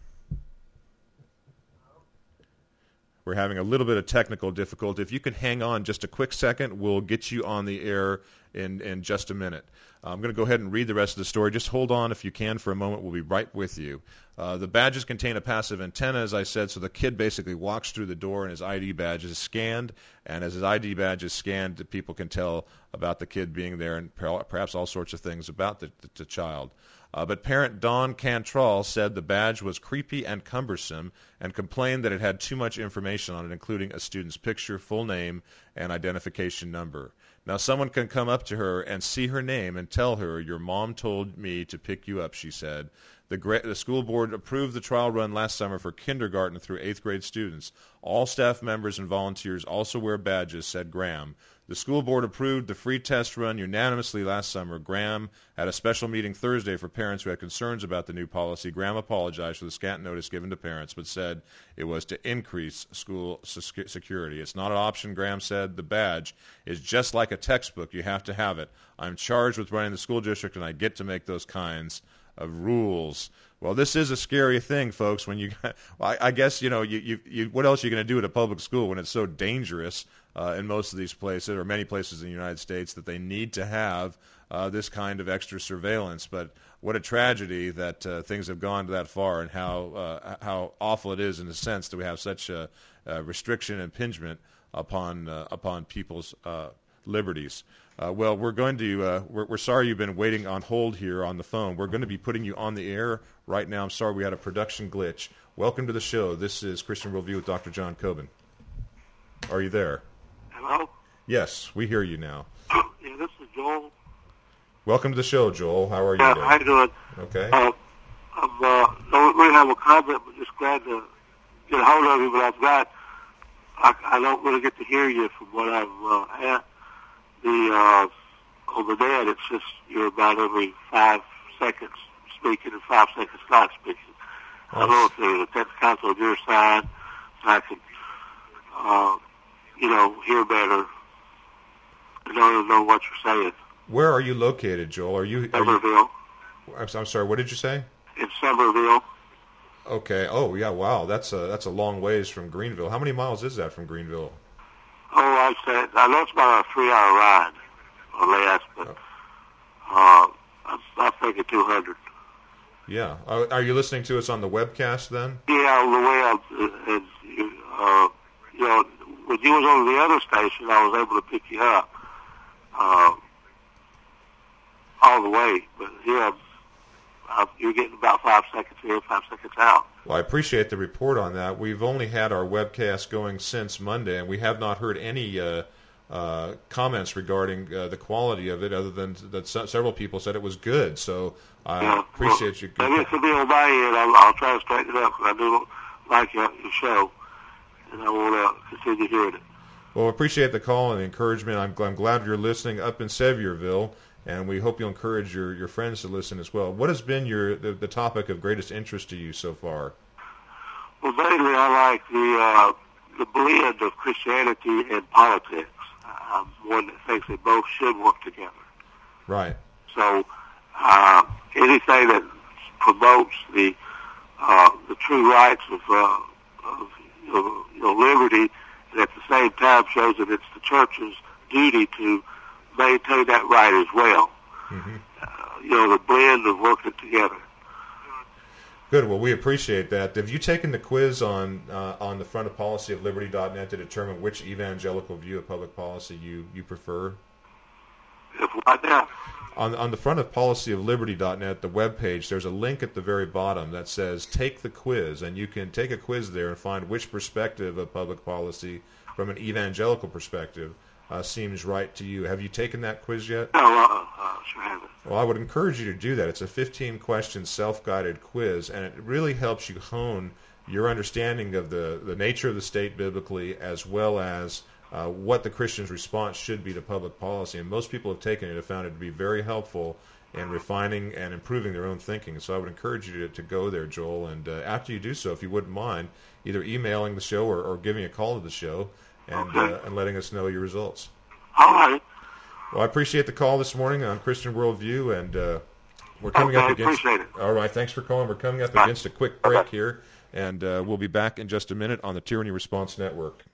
We're having a little bit of technical difficulty. If you can hang on just a quick second, we'll get you on the air in, in just a minute. I'm going to go ahead and read the rest of the story. Just hold on if you can for a moment. We'll be right with you. Uh, the badges contain a passive antenna, as I said, so the kid basically walks through the door and his I D badge is scanned, and as his I D badge is scanned, people can tell about the kid being there and perhaps all sorts of things about the, the, the child. Uh, but parent Dawn Cantrell said the badge was creepy and cumbersome and complained that it had too much information on it, including a student's picture, full name, and identification number. Now, someone can come up to her and see her name and tell her, "Your mom told me to pick you up," she said. The, gra- the school board approved the trial run last summer for kindergarten through eighth grade students. All staff members and volunteers also wear badges, said Graham. The school board approved the free test run unanimously last summer. Graham had a special meeting Thursday for parents who had concerns about the new policy. Graham apologized for the scant notice given to parents, but said it was to increase school security. It's not an option, Graham said. The badge is just like a textbook. You have to have it. I'm charged with running the school district, and I get to make those kinds of rules. Well, this is a scary thing, folks. When you, well, I, I guess you know, you, you, you, what else are you going to do at a public school when it's so dangerous uh, in most of these places, or many places in the United States, that they need to have uh, this kind of extra surveillance? But what a tragedy that uh, things have gone to that far, and how uh, how awful it is in the sense that we have such a, a restriction and impingement upon uh, upon people's uh, liberties. Uh, well, we're going to, uh, we're, we're sorry you've been waiting on hold here on the phone. We're going to be putting you on the air right now. I'm sorry we had a production glitch. Welcome to the show. This is Christian Worldview with Doctor John Coben. Are you there? Hello? Yes, we hear you now. Yeah, this is Joel. Welcome to the show, Joel. How are you Yeah, today? how you doing? Okay. Uh, I'm, uh, don't really have a comment, but just glad to get a hold of you, but I've got, I, I don't really get to hear you from what I've uh, had. The, uh, on the net, it's just you're about every five seconds speaking and five seconds not speaking. I don't know if there's a text console on your side, so I can, uh, you know, hear better. I don't know what you're saying. Where are you located, Joel? Are you? Are Somerville. you I'm, I'm sorry. What did you say? In Somerville. Okay. Oh, yeah. Wow. That's a that's a long ways from Greenville. How many miles is that from Greenville? Oh, I said I know it's about a three-hour ride or less, but uh, I, I think it's two hundred. Yeah. Are, are you listening to us on the webcast then? Yeah, on the way out, uh, uh, you know, when you was on the other station, I was able to pick you up uh, all the way. But here, uh, you're getting about five seconds here, five seconds out. Well, I appreciate the report on that. We've only had our webcast going since Monday, and we have not heard any uh, uh, comments regarding uh, the quality of it, other than that se- several people said it was good. So I yeah, appreciate you. Maybe it could be on my end. I'll, I'll try to straighten it up, because I do like your, your show, and I want to continue hearing it. Well, I appreciate the call and the encouragement. I'm, I'm glad you're listening up in Sevierville, and we hope you'll encourage your, your friends to listen as well. What has been your the, the topic of greatest interest to you so far? Well, mainly I like the uh, the blend of Christianity and politics. I'm one that thinks they both should work together. Right. So uh, anything that promotes the uh, the true rights of, uh, of you know, you know, liberty, and at the same time shows that it's the church's duty to maintain that right as well. Mm-hmm. Uh, you know, the blend of working together. Good. Well, we appreciate that. Have you taken the quiz on uh, on the front of policy of liberty dot net to determine which evangelical view of public policy you, you prefer? If what now? On, on the front of policy of liberty dot net, the webpage, there's a link at the very bottom that says take the quiz, and you can take a quiz there and find which perspective of public policy from an evangelical perspective uh, seems right to you. Have you taken that quiz yet? No, uh, uh, sure haven't. Well, I would encourage you to do that. It's a fifteen-question self-guided quiz, and it really helps you hone your understanding of the, the nature of the state biblically, as well as uh, what the Christian's response should be to public policy. And most people have taken it have found it to be very helpful in refining and improving their own thinking. So I would encourage you to, to go there, Joel. And uh, after you do so, if you wouldn't mind, either emailing the show or, or giving a call to the show and, okay. uh, and letting us know your results. All right. Well, I appreciate the call this morning on Christian Worldview, and uh, we're coming okay, up against. Appreciate it. All right, thanks for calling. We're coming up Bye. against a quick break here, and uh, we'll be back in just a minute on the Tyranny Response Network.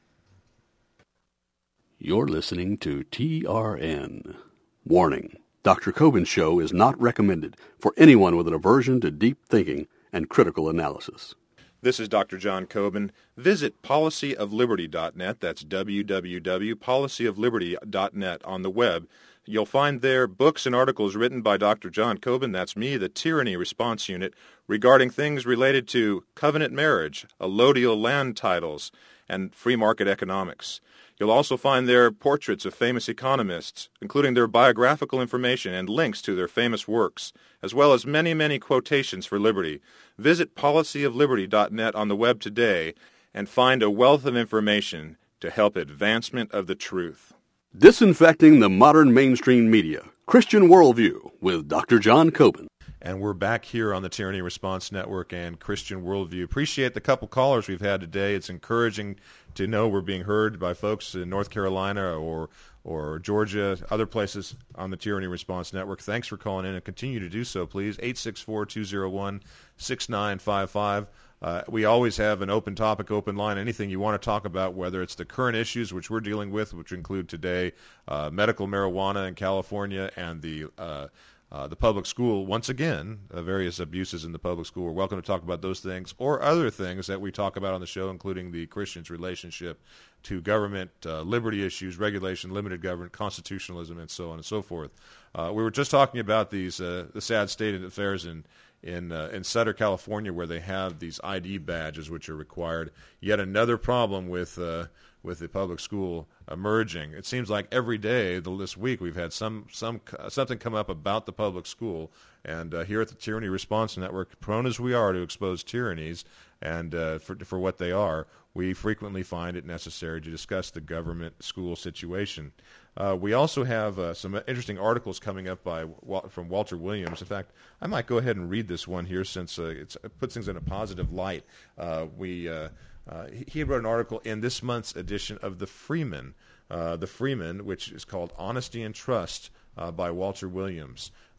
You're listening to T R N. Warning: Doctor Coben's show is not recommended for anyone with an aversion to deep thinking and critical analysis. This is Doctor John Coben. Visit policy of liberty dot net. That's w w w dot policy of liberty dot net on the web. You'll find there books and articles written by Doctor John Coben, that's me, the Tyranny Response Unit, regarding things related to covenant marriage, allodial land titles, and free market economics. You'll also find there portraits of famous economists, including their biographical information and links to their famous works, as well as many, many quotations for liberty. Visit policy of liberty dot net on the web today and find a wealth of information to help advancement of the truth. Disinfecting the modern mainstream media, Christian Worldview with Doctor John Coben. And we're back here on the Tyranny Response Network and Christian Worldview. Appreciate the couple callers we've had today. It's encouraging to know we're being heard by folks in North Carolina or or Georgia, other places on the Tyranny Response Network. Thanks for calling in, and continue to do so, please. eight six four, two zero one, six nine five five. Uh, we always have an open topic, open line, anything you want to talk about, whether it's the current issues which we're dealing with, which include today uh, medical marijuana in California and the uh, uh, the public school, once again, uh, various abuses in the public school. We're welcome to talk about those things or other things that we talk about on the show, including the Christian's relationship to government, uh, liberty issues, regulation, limited government, constitutionalism, and so on and so forth. Uh, we were just talking about these uh, the sad state of affairs in in uh, in Sutter, California, where they have these I D badges which are required. Yet another problem with uh, with the public school emerging. It seems like every day this week we've had some some something come up about the public school. And uh, here at the Tyranny Response Network, prone as we are to expose tyrannies and uh, for for what they are, we frequently find it necessary to discuss the government school situation. Uh, we also have uh, some interesting articles coming up by from Walter Williams. In fact, I might go ahead and read this one here since uh, it's, it puts things in a positive light. Uh, we uh, uh, he wrote an article in this month's edition of the Freeman, uh, the Freeman, which is called Honesty and Trust uh, by Walter Williams.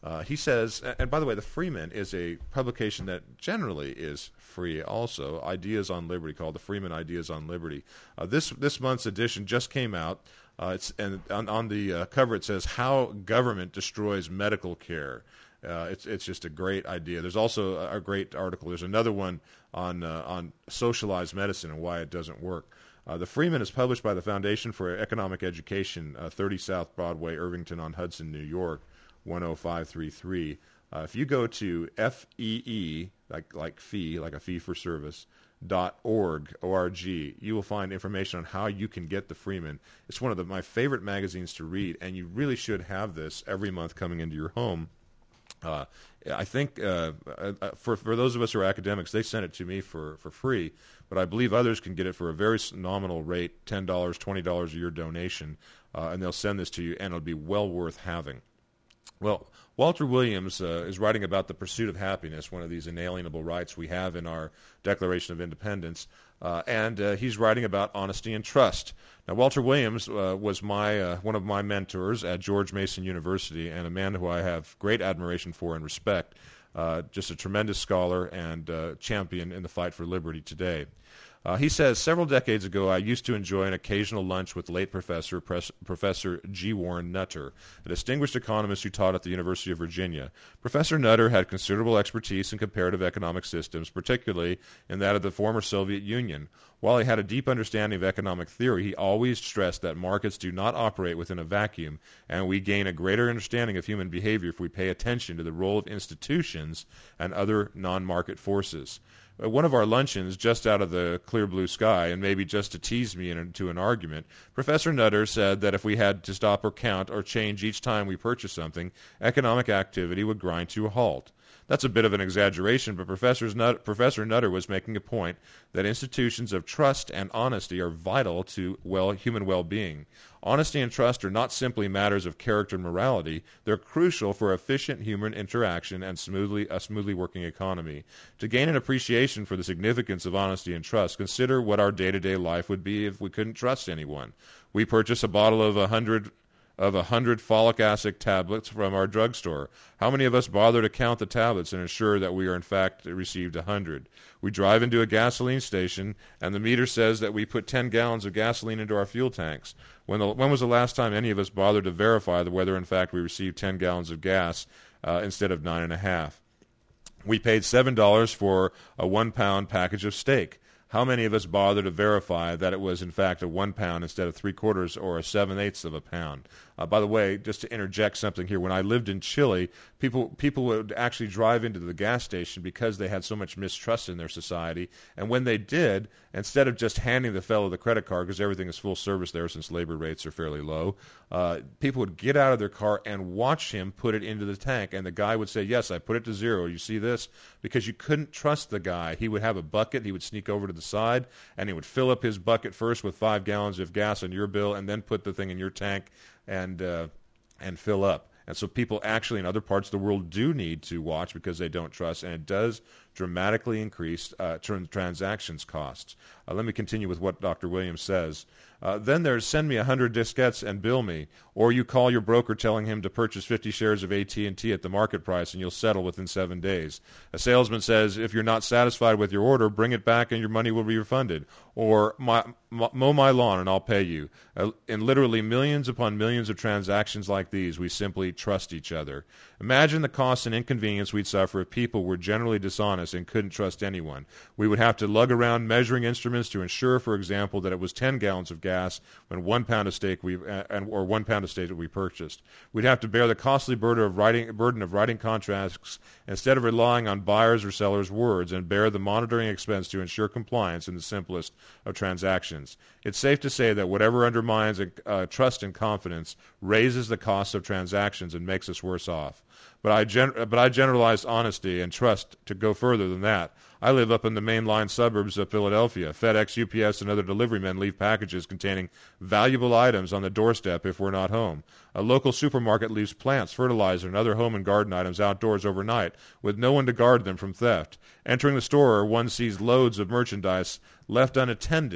Uh, he says, and by the way, the Freeman is a publication that generally is free also, Ideas on Liberty, called the Freeman Ideas on Liberty. Uh, this this month's edition just came out, uh, it's, and on, on the uh, cover it says, How Government Destroys Medical Care. Uh, it's it's just a great idea. There's also a, a great article. There's another one on, uh, on socialized medicine and why it doesn't work. Uh, the Freeman is published by the Foundation for Economic Education, uh, thirty South Broadway, Irvington on Hudson, New York, one oh five three three. Uh, if you go to F E E, like like fee, like a fee for service, dot org, O R G, you will find information on how you can get the Freeman. It's one of the, my favorite magazines to read, and you really should have this every month coming into your home. Uh, I think uh, uh, for for those of us who are academics, they sent it to me for, for free, but I believe others can get it for a very nominal rate, ten dollars, twenty dollars a year donation, uh, and they'll send this to you, and it'll be well worth having. Well, Walter Williams uh, is writing about the pursuit of happiness, one of these inalienable rights we have in our Declaration of Independence, uh, and uh, he's writing about honesty and trust. Now, Walter Williams uh, was my uh, one of my mentors at George Mason University, and a man who I have great admiration for and respect, uh, just a tremendous scholar and uh, champion in the fight for liberty today. Uh, he says, several decades ago, I used to enjoy an occasional lunch with late professor, Pres- Professor G. Warren Nutter, a distinguished economist who taught at the University of Virginia. Professor Nutter had considerable expertise in comparative economic systems, particularly in that of the former Soviet Union. While he had a deep understanding of economic theory, he always stressed that markets do not operate within a vacuum, and we gain a greater understanding of human behavior if we pay attention to the role of institutions and other non-market forces. One of our luncheons, just out of the clear blue sky, and maybe just to tease me into an argument, Professor Nutter said that if we had to stop or count or change each time we purchase something, economic activity would grind to a halt. That's a bit of an exaggeration, but Professor Nutter, Professor Nutter was making a point that institutions of trust and honesty are vital to well, human well-being. Honesty and trust are not simply matters of character and morality. They're crucial for efficient human interaction and smoothly a smoothly working economy. To gain an appreciation for the significance of honesty and trust, consider what our day-to-day life would be if we couldn't trust anyone. We purchase a bottle of a hundred of a hundred folic acid tablets from our drugstore. How many of us bother to count the tablets and ensure that we are in fact received a hundred? We drive into a gasoline station and the meter says that we put ten gallons of gasoline into our fuel tanks. When, the, when was the last time any of us bothered to verify whether in fact we received ten gallons of gas uh, instead of nine and a half? We paid seven dollars for a one pound package of steak. How many of us bother to verify that it was, in fact, a one pound instead of three quarters or a seven-eighths of a pound? Uh, by the way, just to interject something here, when I lived in Chile, people people would actually drive into the gas station because they had so much mistrust in their society. And when they did, instead of just handing the fellow the credit card, because everything is full service there since labor rates are fairly low, uh, people would get out of their car and watch him put it into the tank. And the guy would say, yes, I put it to zero. You see this? Because you couldn't trust the guy. He would have a bucket. He would sneak over to the side, and he would fill up his bucket first with five gallons of gas on your bill, and then put the thing in your tank and uh, and fill up. And so people actually in other parts of the world do need to watch because they don't trust, and it does dramatically increase uh, trans- transactions costs. Uh, let me continue with what Doctor Williams says. Uh, then there's send me one hundred diskettes and bill me, or you call your broker telling him to purchase fifty shares of A T and T at the market price and you'll settle within seven days. A salesman says if you're not satisfied with your order, bring it back and your money will be refunded. Or my, my, mow my lawn and I'll pay you. Uh, in literally millions upon millions of transactions like these, we simply trust each other. Imagine the cost and inconvenience we'd suffer if people were generally dishonest and couldn't trust anyone. We would have to lug around measuring instruments to ensure, for example, that it was ten gallons of gas when one pound of steak we uh, and or one pound of steak that we purchased. We'd have to bear the costly burden of writing burden of writing contracts instead of relying on buyers or sellers' words, and bear the monitoring expense to ensure compliance in the simplest of transactions. It's safe to say that whatever undermines uh, trust and confidence raises the cost of transactions and makes us worse off. But I gen- but I generalized honesty and trust to go further than that. I live up in the mainline suburbs of Philadelphia. FedEx, U P S, and other delivery men leave packages containing valuable items on the doorstep if we're not home. A local supermarket leaves plants, fertilizer, and other home and garden items outdoors overnight with no one to guard them from theft. Entering the store, one sees loads of merchandise left unattended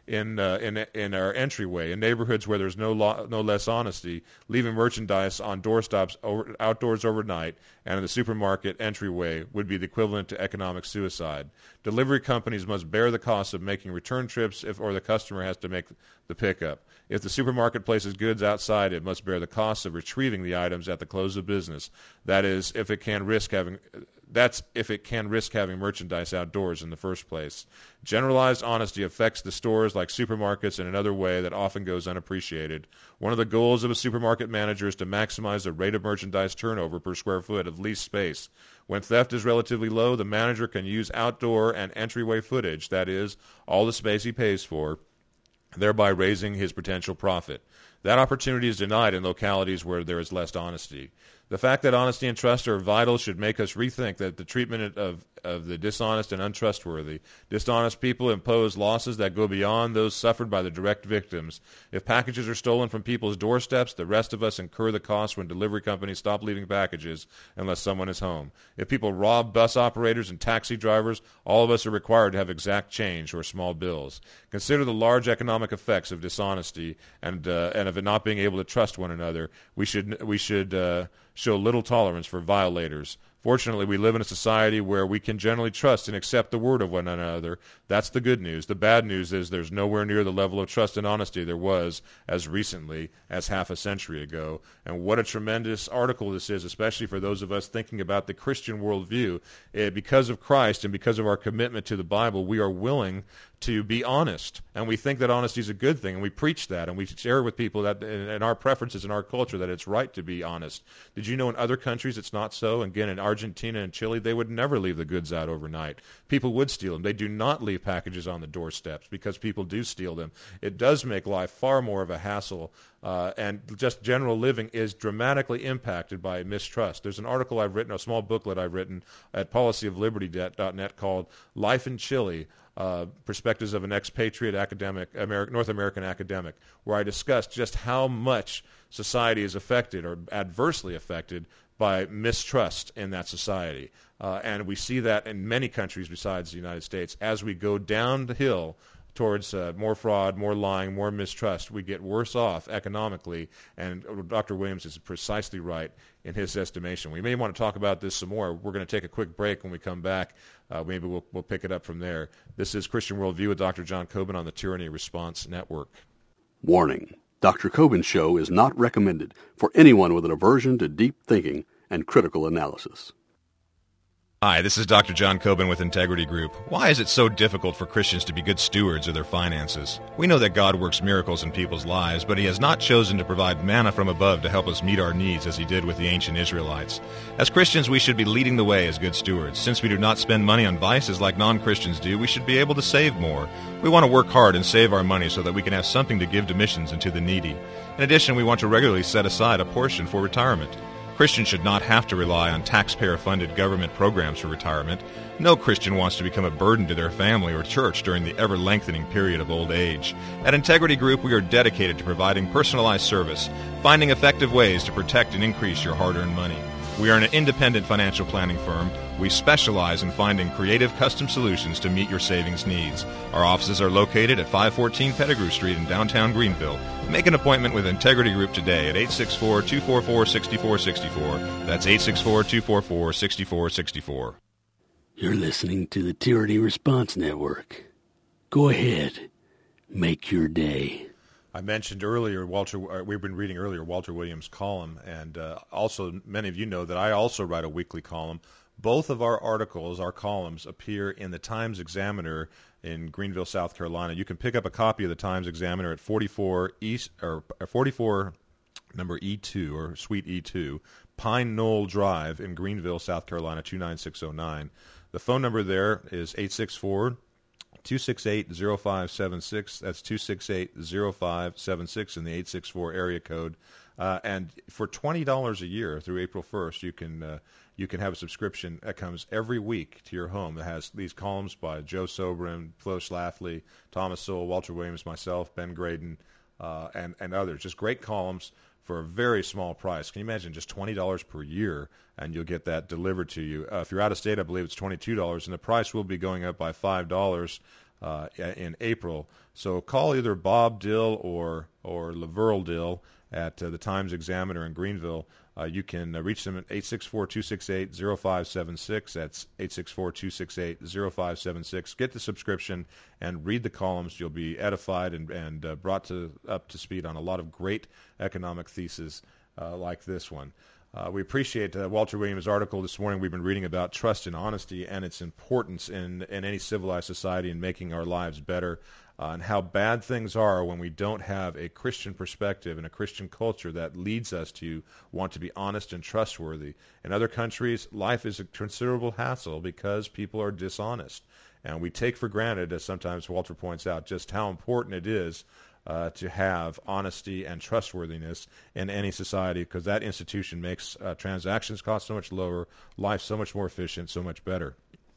in uh, in in our entryway, in neighborhoods where there's no lo- no less honesty, leaving merchandise on doorstops over, outdoors overnight, and in the supermarket entryway would be the equivalent to economic suicide. Delivery companies must bear the cost of making return trips if or the customer has to make the pickup. If the supermarket places goods outside, it must bear the cost of retrieving the items at the close of business. That is, if it can risk having that's if it can risk having merchandise outdoors in the first place. Generalized honesty affects the stores like supermarkets in another way that often goes unappreciated. One of the goals of a supermarket manager is to maximize the rate of merchandise turnover per square foot of leased space. When theft is relatively low, the manager can use outdoor and entryway footage, that is, all the space he pays for, thereby raising his potential profit. That opportunity is denied in localities where there is less honesty. The fact that honesty and trust are vital should make us rethink that the treatment of, of the dishonest and untrustworthy. Dishonest people impose losses that go beyond those suffered by the direct victims. If packages are stolen from people's doorsteps, the rest of us incur the cost when delivery companies stop leaving packages unless someone is home. If people rob bus operators and taxi drivers, all of us are required to have exact change or small bills. Consider the large economic effects of dishonesty and uh, and of it not being able to trust one another. We should we should uh, show little tolerance for violators. Fortunately, we live in a society where we can generally trust and accept the word of one another. That's the good news. The bad news is there's nowhere near the level of trust and honesty there was as recently as half a century ago. And what a tremendous article this is, especially for those of us thinking about the Christian worldview. Uh, because of Christ and because of our commitment to the Bible, we are willing to be honest, and we think that honesty is a good thing, and we preach that, and we share with people that in, in our preferences in our culture that it's right to be honest. Did you know in other countries it's not so? Again, in Argentina and Chile, they would never leave the goods out overnight. People would steal them. They do not leave packages on the doorsteps because people do steal them. It does make life far more of a hassle, uh, and just general living is dramatically impacted by mistrust. There's an article I've written, a small booklet I've written at policy of liberty dot net called Life in Chile, Uh, Perspectives of an Expatriate Academic, Ameri- North American Academic, where I discussed just how much society is affected or adversely affected by mistrust in that society. Uh, and we see that in many countries besides the United States. As we go down the hill towards uh, more fraud, more lying, more mistrust, we get worse off economically, and Doctor Williams is precisely right in his estimation. We may want to talk about this some more. We're going to take a quick break. When we come back, uh, maybe we'll, we'll pick it up from there. This is Christian Worldview with Doctor John Coben on the Tyranny Response Network. Warning. Doctor Coben's show is not recommended for anyone with an aversion to deep thinking and critical analysis. Hi, this is Doctor John Coben with Integrity Group. Why is it so difficult for Christians to be good stewards of their finances? We know that God works miracles in people's lives, but He has not chosen to provide manna from above to help us meet our needs as He did with the ancient Israelites. As Christians, we should be leading the way as good stewards. Since we do not spend money on vices like non-Christians do, we should be able to save more. We want to work hard and save our money so that we can have something to give to missions and to the needy. In addition, we want to regularly set aside a portion for retirement. Christians should not have to rely on taxpayer-funded government programs for retirement. No Christian wants to become a burden to their family or church during the ever-lengthening period of old age. At Integrity Group, we are dedicated to providing personalized service, finding effective ways to protect and increase your hard-earned money. We are an independent financial planning firm. We specialize in finding creative custom solutions to meet your savings needs. Our offices are located at five fourteen Pettigrew Street in downtown Greenville. Make an appointment with Integrity Group today at eight six four, two four four, six four six four. That's eight six four, two four four, six four six four. You're listening to the Tyranny Response Network. Go ahead. Make your day. I mentioned earlier, Walter. Uh, we've been reading earlier Walter Williams' column, and uh, also many of you know that I also write a weekly column. Both of our articles, our columns, appear in the Times Examiner in Greenville, South Carolina. You can pick up a copy of the Times Examiner at forty-four East or forty-four number E two or Suite E two, Pine Knoll Drive in Greenville, South Carolina two nine six oh nine. The phone number there is eight six four, two six eight, zero five seven six. That's two six eight, zero five seven six in the eight six four area code. Uh, and for twenty dollars a year through April first, you can uh, you can have a subscription that comes every week to your home that has these columns by Joe Sobran, Flo Schlafly, Thomas Sowell, Walter Williams, myself, Ben Graydon, uh, and, and others. Just great columns for a very small price. Can you imagine just twenty dollars per year, and you'll get that delivered to you? Uh, if you're out of state, I believe it's twenty-two dollars, and the price will be going up by five dollars uh, in April. So call either Bob Dill or or Laverl Dill at uh, the Times Examiner in Greenville. Uh, you can uh, reach them at eight six four, two six eight, zero five seven six. That's eight six four, two six eight, zero five seven six. Get the subscription and read the columns. You'll be edified and, and uh, brought to up to speed on a lot of great economic theses uh, like this one. Uh, we appreciate uh, Walter Williams' article this morning. We've been reading about trust and honesty and its importance in, in any civilized society in making our lives better, uh, and how bad things are when we don't have a Christian perspective and a Christian culture that leads us to want to be honest and trustworthy. In other countries, life is a considerable hassle because people are dishonest. And we take for granted, as sometimes Walter points out, just how important it is Uh, to have honesty and trustworthiness in any society, because that institution makes uh, transactions cost so much lower, life so much more efficient, so much better.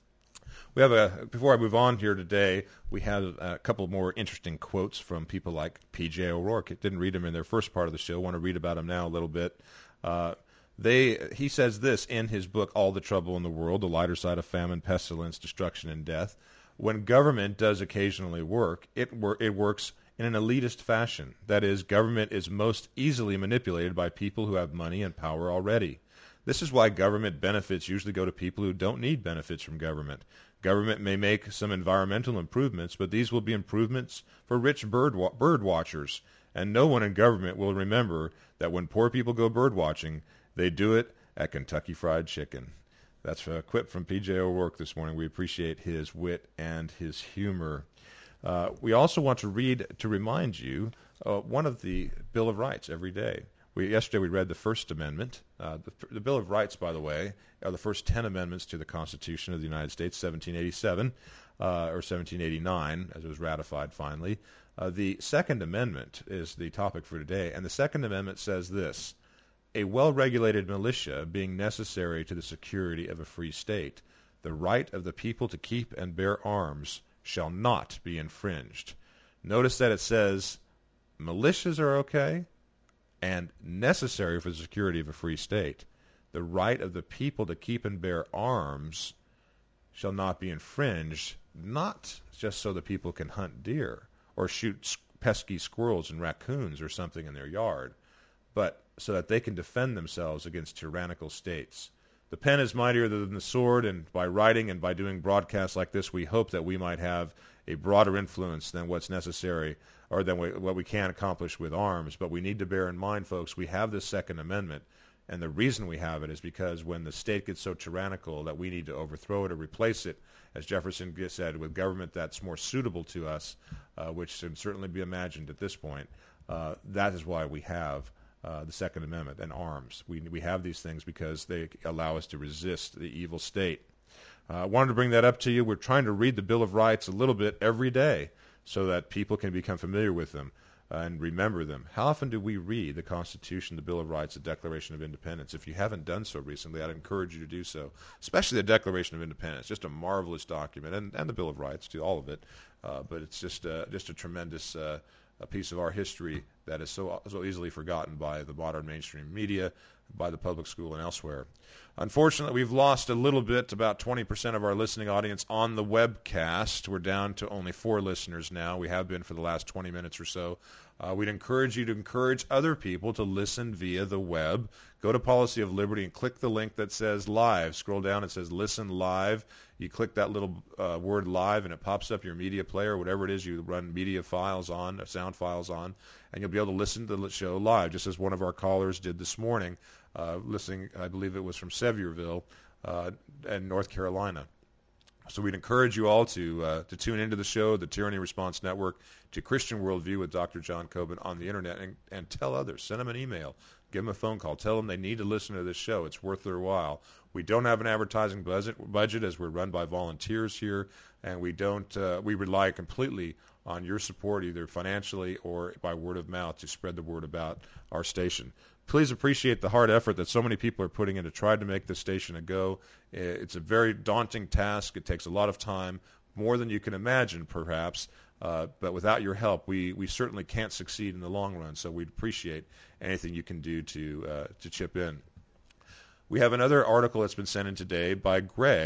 We have a, before I move on here today, we have a couple more interesting quotes from people like P J O'Rourke. I didn't read them in their first part of the show. I want to read about them now a little bit. Uh, they He says this in his book, All the Trouble in the World, The Lighter Side of Famine, Pestilence, Destruction, and Death. When government does occasionally work, it, wor- it works in an elitist fashion. That is, government is most easily manipulated by people who have money and power already. This is why government benefits usually go to people who don't need benefits from government. Government may make some environmental improvements, but these will be improvements for rich bird wa- bird watchers, and no one in government will remember that when poor people go bird watching, they do it at Kentucky Fried Chicken. That's a quip from P J O'Rourke this morning. We appreciate his wit and his humor. Uh, we also want to read, to remind you, uh, one of the Bill of Rights every day. We, yesterday we read the First Amendment. Uh, the, the Bill of Rights, by the way, are the first ten amendments to the Constitution of the United States, seventeen eighty-seven, uh, or seventeen eighty-nine, as it was ratified finally. Uh, the Second Amendment is the topic for today, and the Second Amendment says this: a well-regulated militia being necessary to the security of a free state, the right of the people to keep and bear arms shall not be infringed. Notice that it says militias are okay and necessary for the security of a free state. The right of the people to keep and bear arms shall not be infringed, not just so that people can hunt deer or shoot pesky squirrels and raccoons or something in their yard, but so that they can defend themselves against tyrannical states. The pen is mightier than the sword, and by writing and by doing broadcasts like this, we hope that we might have a broader influence than what's necessary or than we, what we can accomplish with arms. But we need to bear in mind, folks, we have this Second Amendment, and the reason we have it is because when the state gets so tyrannical that we need to overthrow it or replace it, as Jefferson said, with government that's more suitable to us, uh, which can certainly be imagined at this point, uh, that is why we have Uh, the Second Amendment and arms. We we have these things because they allow us to resist the evil state. Uh, I wanted to bring that up to you. We're trying to read the Bill of Rights a little bit every day so that people can become familiar with them uh, and remember them. How often do we read the Constitution, the Bill of Rights, the Declaration of Independence? If you haven't done so recently, I'd encourage you to do so, especially the Declaration of Independence. Just a marvelous document, and, and the Bill of Rights, too, all of it. Uh, but it's just, uh, just a tremendous uh, a piece of our history that is so so easily forgotten by the modern mainstream media, by the public school, and elsewhere. Unfortunately, we've lost a little bit, about twenty percent of our listening audience on the webcast. We're down to only four listeners now. We have been for the last twenty minutes or so. Uh, we'd encourage you to encourage other people to listen via the web. Go to Policy of Liberty and click the link that says live. Scroll down, it says listen live. You click that little uh, word live, and it pops up your media player, whatever it is you run media files on, sound files on, and you'll be able to listen to the show live, just as one of our callers did this morning, uh, listening, I believe it was from Sevierville uh, in North Carolina. So we'd encourage you all to uh, to tune into the show, the Tyranny Response Network, to Christian Worldview with Doctor John Coben on the Internet, and, and tell others. Send them an email. Give them a phone call. Tell them they need to listen to this show. It's worth their while. We don't have an advertising budget, budget as we're run by volunteers here, and we don't. Uh, we rely completely on your support, either financially or by word of mouth, to spread the word about our station. Please appreciate the hard effort that so many people are putting in to try to make this station a go. It's a very daunting task. It takes a lot of time, more than you can imagine, perhaps. Uh, but without your help, we, we certainly can't succeed in the long run. So we'd appreciate anything you can do to uh, to chip in. We have another article that's been sent in today by Greg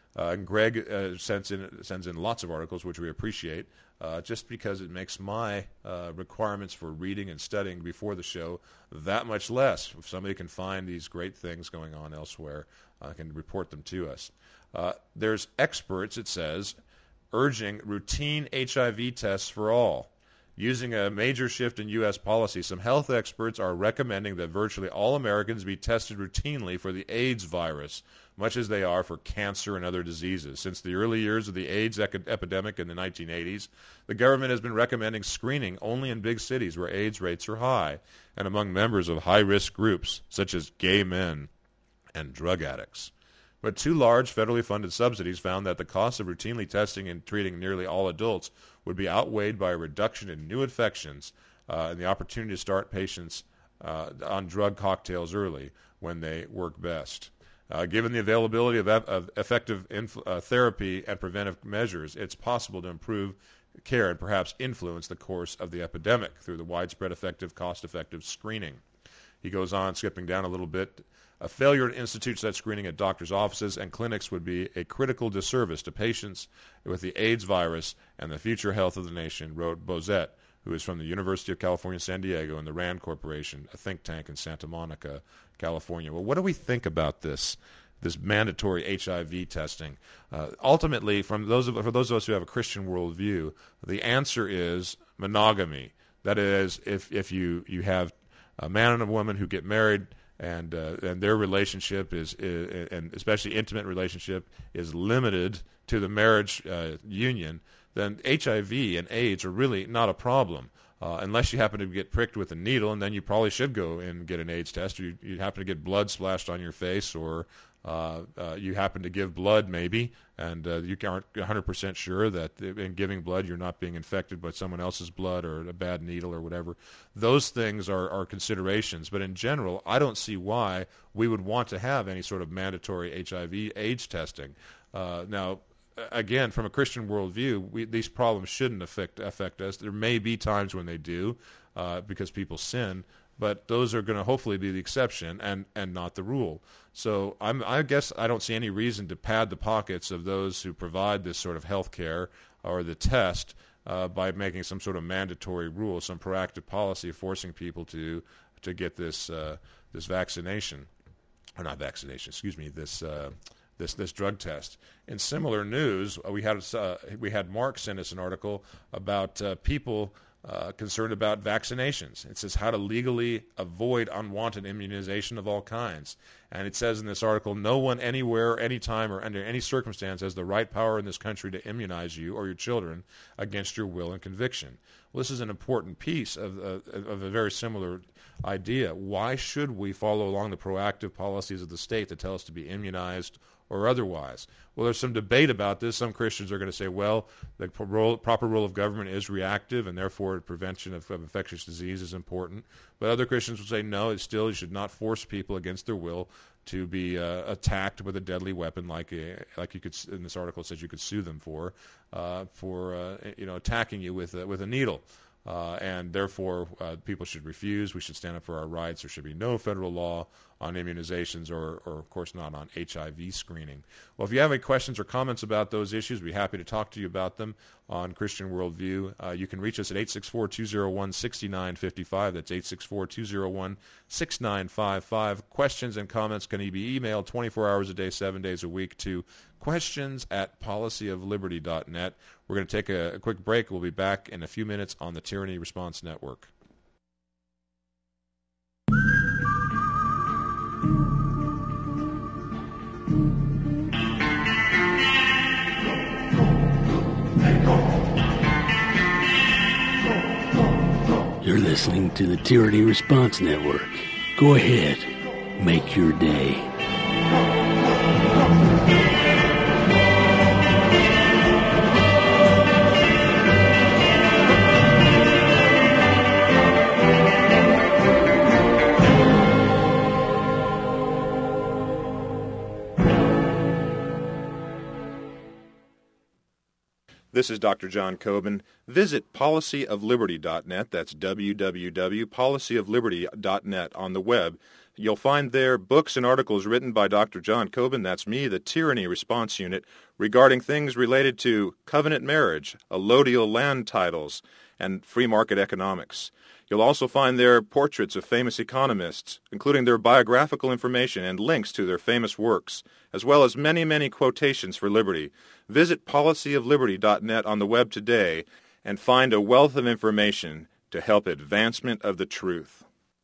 Uh, and Greg uh, sends in sends in lots of articles, which we appreciate, uh, just because it makes my uh, requirements for reading and studying before the show that much less. If somebody can find these great things going on elsewhere, uh, can report them to us. Uh, there's experts, it says, urging routine H I V tests for all. Using a major shift in U S policy, some health experts are recommending that virtually all Americans be tested routinely for the AIDS virus, much as they are for cancer and other diseases. Since the early years of the AIDS ec- epidemic in the nineteen eighties, the government has been recommending screening only in big cities where AIDS rates are high and among members of high-risk groups, such as gay men and drug addicts. But two large federally funded subsidies found that the cost of routinely testing and treating nearly all adults would be outweighed by a reduction in new infections uh, and the opportunity to start patients uh, on drug cocktails early when they work best. Uh, given the availability of, of effective inf- uh, therapy and preventive measures, it's possible to improve care and perhaps influence the course of the epidemic through the widespread effective, cost-effective screening. He goes on, skipping down a little bit. A failure to institute such screening at doctors' offices and clinics would be a critical disservice to patients with the AIDS virus and the future health of the nation, wrote Bozette, who is from the University of California, San Diego, and the RAND Corporation, a think tank in Santa Monica, California. Well, what do we think about this, this mandatory H I V testing? Uh, ultimately, from those of, for those of us who have a Christian worldview, the answer is monogamy. That is, if, if you, you have a man and a woman who get married, and uh, and their relationship is, is, and especially intimate relationship, is limited to the marriage uh, union, then H I V and AIDS are really not a problem, uh, unless you happen to get pricked with a needle, and then you probably should go and get an AIDS test, or you, you happen to get blood splashed on your face, or uh, uh, you happen to give blood maybe, and uh, you aren't one hundred percent sure that in giving blood you're not being infected by someone else's blood or a bad needle or whatever. Those things are, are considerations, but in general, I don't see why we would want to have any sort of mandatory H I V AIDS testing. Uh, now, again, from a Christian worldview, we, these problems shouldn't affect affect us. There may be times when they do, uh, because people sin, but those are going to hopefully be the exception and, and not the rule. So I'm, I guess I don't see any reason to pad the pockets of those who provide this sort of health care or the test uh, by making some sort of mandatory rule, some proactive policy forcing people to to get this uh, this vaccination, or not vaccination, excuse me, this uh, this this drug test. In similar news, we had uh, we had Mark send us an article about uh, people Uh, concerned about vaccinations. It says how to legally avoid unwanted immunization of all kinds. And it says in this article, no one anywhere, anytime, or under any circumstance has the right power in this country to immunize you or your children against your will and conviction. Well, this is an important piece of, uh, of a very similar idea. Why should we follow along the proactive policies of the state that tell us to be immunized or otherwise? Well, there's some debate about this. Some Christians are going to say, well, the role, proper role of government is reactive, and therefore prevention of, of infectious disease is important. But other Christians will say, no, it's still, you should not force people against their will to be uh, attacked with a deadly weapon, like a, like you could, in this article it says you could sue them for, uh, for uh, you know, attacking you with a, with a needle. Uh, and therefore, uh, people should refuse. We should stand up for our rights. There should be no federal law on immunizations or, or, of course, not on H I V screening. Well, if you have any questions or comments about those issues, we'd be happy to talk to you about them on Christian Worldview. Uh, you can reach us at eight six four, two oh one, six nine five five. That's eight six four, two oh one, six nine five five. Questions and comments can be emailed twenty-four hours a day, seven days a week to questions at policy of liberty dot net. We're going to take a, a quick break. We'll be back in a few minutes on the Tyranny Response Network. You're listening to the Tyranny Response Network. Go ahead, make your day. This is Doctor John Coben. Visit policy of liberty dot net. That's w w w dot policy of liberty dot net on the web. You'll find there books and articles written by Doctor John Coben, that's me, the Tyranny Response Unit, regarding things related to covenant marriage, allodial land titles, and free market economics. You'll also find there portraits of famous economists, including their biographical information and links to their famous works, as well as many, many quotations for liberty. Visit policy of liberty dot net on the web today and find a wealth of information to help advancement of the truth.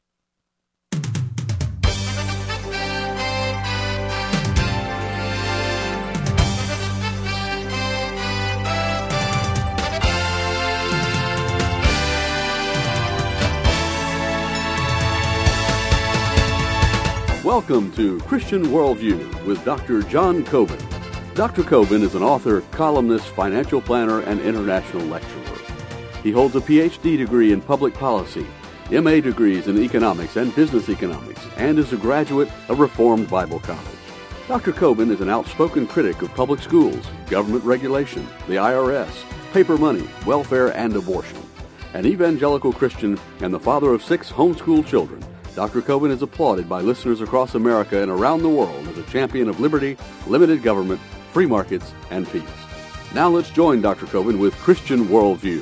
Welcome to Christian Worldview with Doctor John Coben. Doctor Coben is an author, columnist, financial planner, and international lecturer. He holds a P H D degree in public policy, M A degrees in economics and business economics, and is a graduate of Reformed Bible College. Doctor Coben is an outspoken critic of public schools, government regulation, the I R S, paper money, welfare, and abortion. An evangelical Christian and the father of six homeschooled children, Doctor Coben is applauded by listeners across America and around the world as a champion of liberty, limited government, free markets, and peace. Now let's join Doctor Coben with Christian Worldview.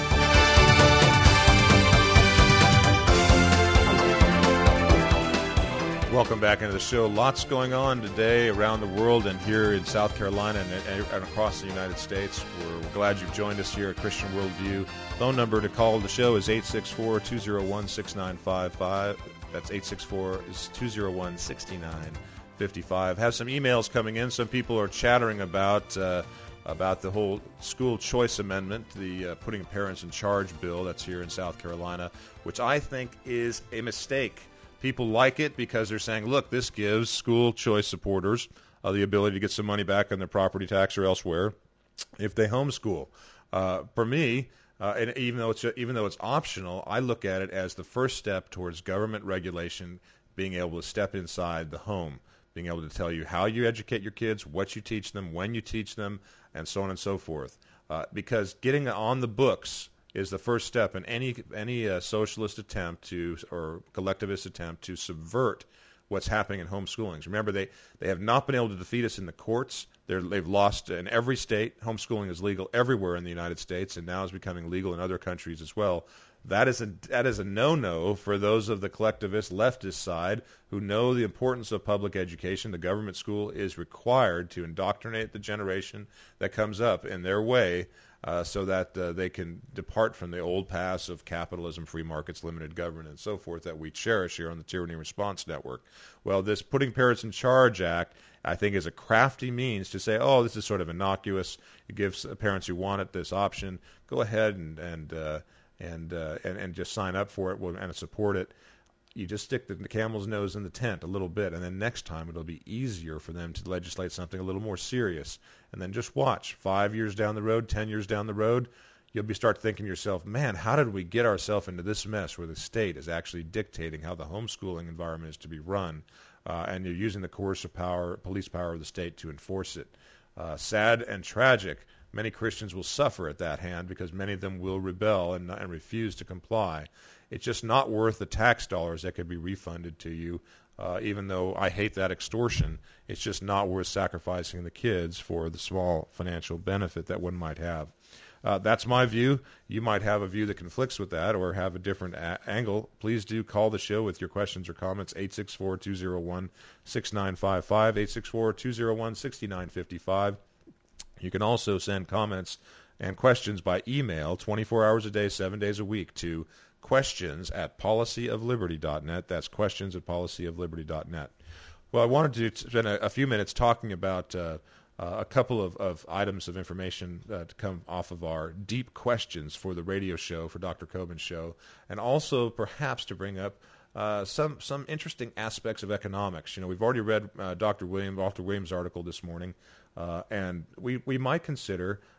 Welcome back into the show. Lots going on today around the world and here in South Carolina and, and across the United States. We're glad you've joined us here at Christian Worldview. Phone number to call the show is eight six four, two oh one, six nine five five. That's eight six four, two oh one, six nine five five. Have some emails coming in. Some people are chattering about uh, about the whole school choice amendment, the uh, putting parents in charge bill that's here in South Carolina, which I think is a mistake. People like it because they're saying, look, this gives school choice supporters uh, the ability to get some money back on their property tax or elsewhere if they homeschool. Uh, for me, uh, and even though it's even though it's optional, I look at it as the first step towards government regulation, being able to step inside the home, being able to tell you how you educate your kids, what you teach them, when you teach them, and so on and so forth. Uh, because getting on the books is the first step in any any uh, socialist attempt to or collectivist attempt to subvert what's happening in homeschoolings. Remember, they, they have not been able to defeat us in the courts. They're, they've lost in every state. Homeschooling is legal everywhere in the United States, and now is becoming legal in other countries as well. That is a that is a no-no for those of the collectivist leftist side who know the importance of public education. The government school is required to indoctrinate the generation that comes up in their way uh, so that uh, they can depart from the old paths of capitalism, free markets, limited government, and so forth that we cherish here on the Tyranny Response Network. Well, this Putting Parents in Charge Act, I think, is a crafty means to say, oh, this is sort of innocuous. It gives parents who want it this option. Go ahead and and uh, and, uh, and and just sign up for it and support it. You just stick the, the camel's nose in the tent a little bit, and then next time it'll be easier for them to legislate something a little more serious. And then just watch. Five years down the road, ten years down the road, you'll be start thinking to yourself, man, how did we get ourselves into this mess where the state is actually dictating how the homeschooling environment is to be run, uh, and you're using the coercive power, police power of the state to enforce it. Uh, sad and tragic. Many Christians will suffer at that hand because many of them will rebel and, and refuse to comply. It's just not worth the tax dollars that could be refunded to you, uh, even though I hate that extortion. It's just not worth sacrificing the kids for the small financial benefit that one might have. Uh, that's my view. You might have a view that conflicts with that or have a different a- angle. Please do call the show with your questions or comments, eight six four, two oh one, six nine five five, eight six four, two oh one, six nine five five. You can also send comments and questions by email twenty-four hours a day, seven days a week to questions at policy of liberty dot net. That's questions at policy of liberty dot net. Well, I wanted to spend a, a few minutes talking about uh, uh, a couple of, of items of information uh, to come off of our deep questions for the radio show, for Doctor Coben's show, and also perhaps to bring up Uh, some some interesting aspects of economics. You know, we've already read uh, Doctor William Doctor Williams' article this morning, uh, and we we might consider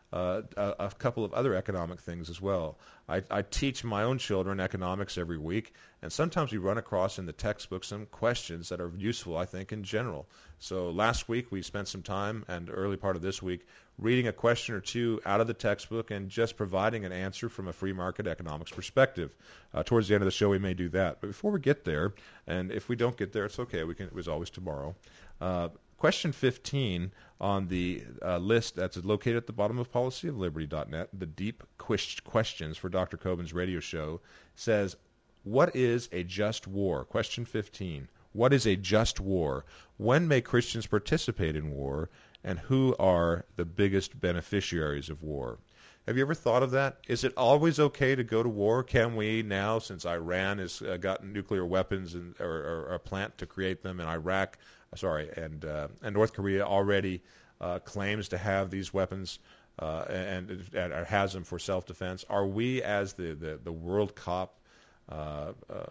uh, a, a couple of other economic things as well. I, I teach my own children economics every week, and sometimes we run across in the textbook some questions that are useful, I think, in general. So last week we spent some time, and early part of this week, reading a question or two out of the textbook and just providing an answer from a free market economics perspective. Uh, towards the end of the show, we may do that. But before we get there, and if we don't get there, it's okay. We can. It was always tomorrow. Uh, question fifteen on the uh, list that's located at the bottom of policy of liberty dot net, the deep questions for Doctor Coben's radio show, says, what is a just war? Question fifteen. What is a just war? When may Christians participate in war? And who are the biggest beneficiaries of war? Have you ever thought of that? Is it always okay to go to war? Can we now, since Iran has uh, gotten nuclear weapons and, or, or a plant to create them, and Iraq, sorry, and uh, and North Korea already uh, claims to have these weapons uh, and, and has them for self-defense? Are we, as the, the, the world cop, uh, uh,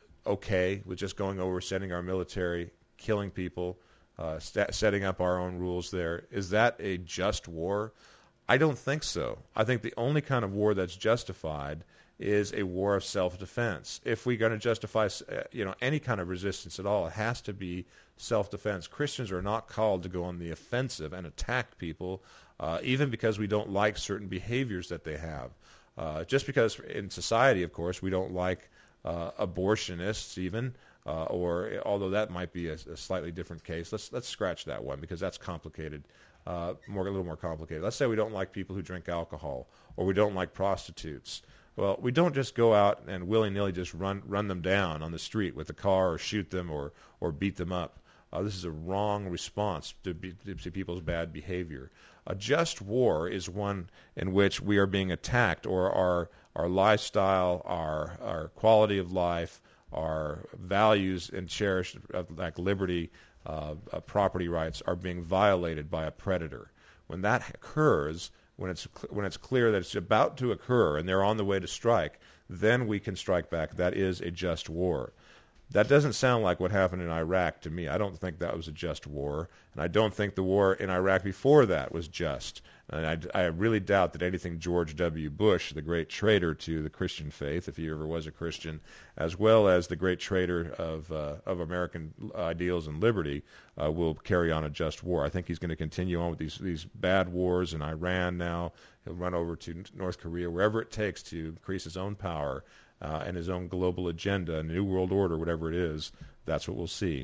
okay with just going over, sending our military, killing people, Uh, st- setting up our own rules there? Is that a just war? I don't think so. I think the only kind of war that's justified is a war of self-defense. If we're going to justify, uh, you know, any kind of resistance at all, it has to be self-defense. Christians are not called to go on the offensive and attack people, uh, even because we don't like certain behaviors that they have. Uh, just because in society, of course, we don't like uh, abortionists even, Uh, or although that might be a, a slightly different case, let's let's scratch that one because that's complicated, uh, more a little more complicated. Let's say we don't like people who drink alcohol, or we don't like prostitutes. Well, we don't just go out and willy-nilly just run run them down on the street with a car, or shoot them, or or beat them up. Uh, this is a wrong response to, be, to people's bad behavior. A just war is one in which we are being attacked, or our our lifestyle, our our quality of life, our values and cherished, uh, like liberty, uh, uh, property rights, are being violated by a predator. When that occurs, when it's cl- when it's clear that it's about to occur and they're on the way to strike, then we can strike back. That is a just war. That doesn't sound like what happened in Iraq to me. I don't think that was a just war, and I don't think the war in Iraq before that was just. And I, I really doubt that anything George W. Bush, the great traitor to the Christian faith, if he ever was a Christian, as well as the great traitor of uh, of American ideals and liberty, uh, will carry on a just war. I think he's going to continue on with these these bad wars in Iran now. He'll run over to North Korea, wherever it takes to increase his own power uh, and his own global agenda, a new world order, whatever it is. That's what we'll see.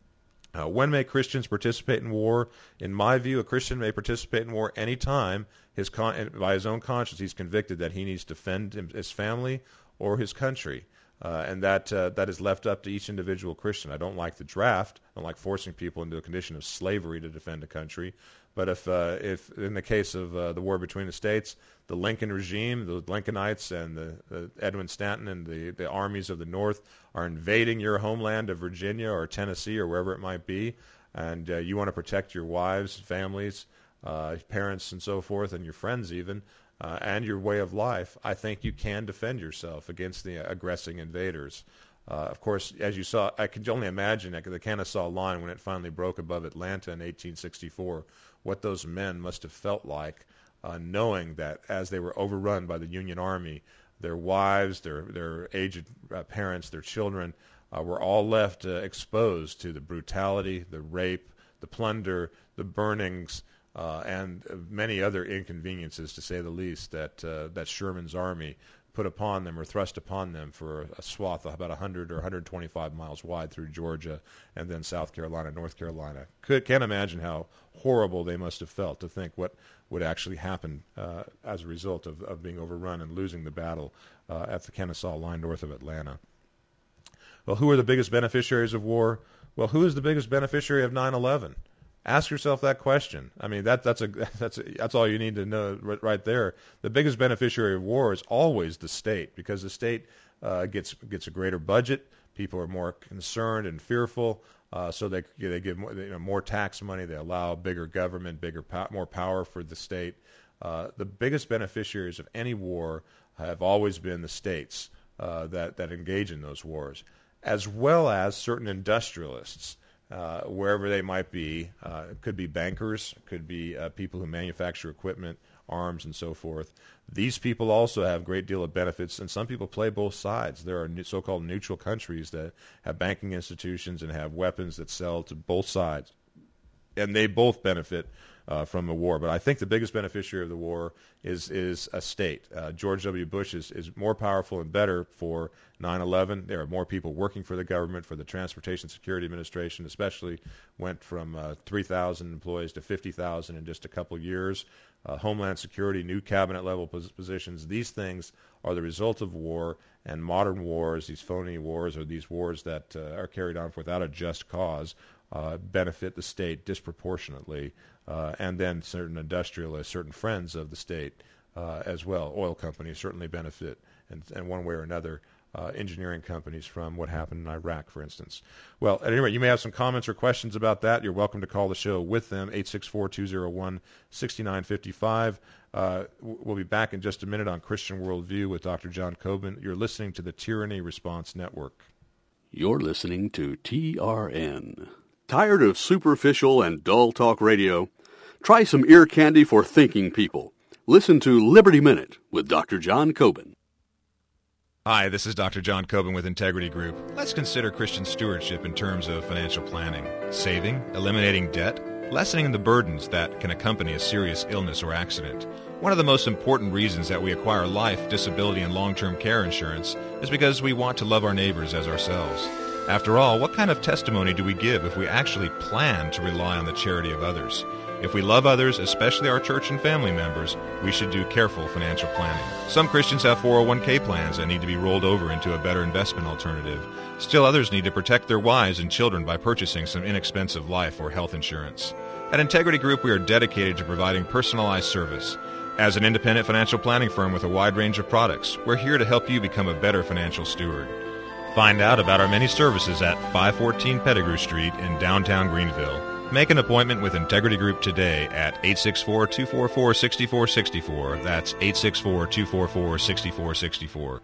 Uh, when may Christians participate in war? In my view, a Christian may participate in war any time his con- by his own conscience he's convicted that he needs to defend his family or his country. Uh, and that uh, that is left up to each individual Christian. I don't like the draft. I don't like forcing people into a condition of slavery to defend a country. But if, uh, if in the case of uh, the war between the states, the Lincoln regime, the Lincolnites and the, the Edwin Stanton and the, the armies of the North are invading your homeland of Virginia or Tennessee or wherever it might be, and uh, you want to protect your wives, families, uh, parents, and so forth, and your friends even, uh, and your way of life, I think you can defend yourself against the aggressing invaders. Uh, of course, as you saw, I could only imagine that the Kennesaw Line, when it finally broke above Atlanta in eighteen sixty-four, what those men must have felt like, uh, knowing that as they were overrun by the Union Army, their wives, their their aged uh, parents, their children uh, were all left uh, exposed to the brutality, the rape, the plunder, the burnings, uh, and many other inconveniences, to say the least, that uh, that Sherman's army put upon them or thrust upon them for a swath of about one hundred or one hundred twenty-five miles wide through Georgia and then South Carolina, North Carolina. Could, can't imagine how horrible they must have felt to think what would actually happen uh, as a result of, of being overrun and losing the battle uh, at the Kennesaw Line north of Atlanta. Well, who are the biggest beneficiaries of war? Well, who is the biggest beneficiary of nine eleven? Ask yourself that question. I mean, that that's a that's a, that's all you need to know right there. The biggest beneficiary of war is always the state, because the state uh, gets gets a greater budget. People are more concerned and fearful, uh, so they they give more, you know, more tax money. They allow bigger government, bigger po- more power for the state. Uh, the biggest beneficiaries of any war have always been the states uh, that that engage in those wars, as well as certain industrialists. Uh, wherever they might be, uh, it could be bankers, could be uh, people who manufacture equipment, arms and so forth. These people also have a great deal of benefits, and some people play both sides. There are so-called neutral countries that have banking institutions and have weapons that sell to both sides, and they both benefit Uh, from the war. But I think the biggest beneficiary of the war is is a state. Uh, George W. Bush is, is more powerful and better for nine eleven. There are more people working for the government, for the Transportation Security Administration, especially went from uh, three thousand employees to fifty thousand in just a couple years. Uh, Homeland Security, new cabinet-level pos- positions. These things are the result of war, and modern wars, these phony wars, or these wars that uh, are carried on without a just cause, uh, benefit the state disproportionately. Uh, and then certain industrialists, certain friends of the state uh, as well. Oil companies certainly benefit, and, and one way or another, uh, engineering companies from what happened in Iraq, for instance. Well, at any rate, you may have some comments or questions about that. You're welcome to call the show with them, eight six four, two oh one, six nine five five. Uh, we'll be back in just a minute on Christian Worldview with Doctor John Coben. You're listening to the Tyranny Response Network. You're listening to T R N. Tired of superficial and dull talk radio? Try some ear candy for thinking people. Listen to Liberty Minute with Doctor John Coben. Hi, this is Doctor John Coben with Integrity Group. Let's consider Christian stewardship in terms of financial planning, saving, eliminating debt, lessening the burdens that can accompany a serious illness or accident. One of the most important reasons that we acquire life, disability, and long-term care insurance is because we want to love our neighbors as ourselves. After all, what kind of testimony do we give if we actually plan to rely on the charity of others? If we love others, especially our church and family members, we should do careful financial planning. Some Christians have four oh one k plans that need to be rolled over into a better investment alternative. Still others need to protect their wives and children by purchasing some inexpensive life or health insurance. At Integrity Group, we are dedicated to providing personalized service. As an independent financial planning firm with a wide range of products, we're here to help you become a better financial steward. Find out about our many services at five fourteen Pettigrew Street in downtown Greenville. Make an appointment with Integrity Group today at eight six four, two four four, six four six four. That's eight six four, two four four, six four six four.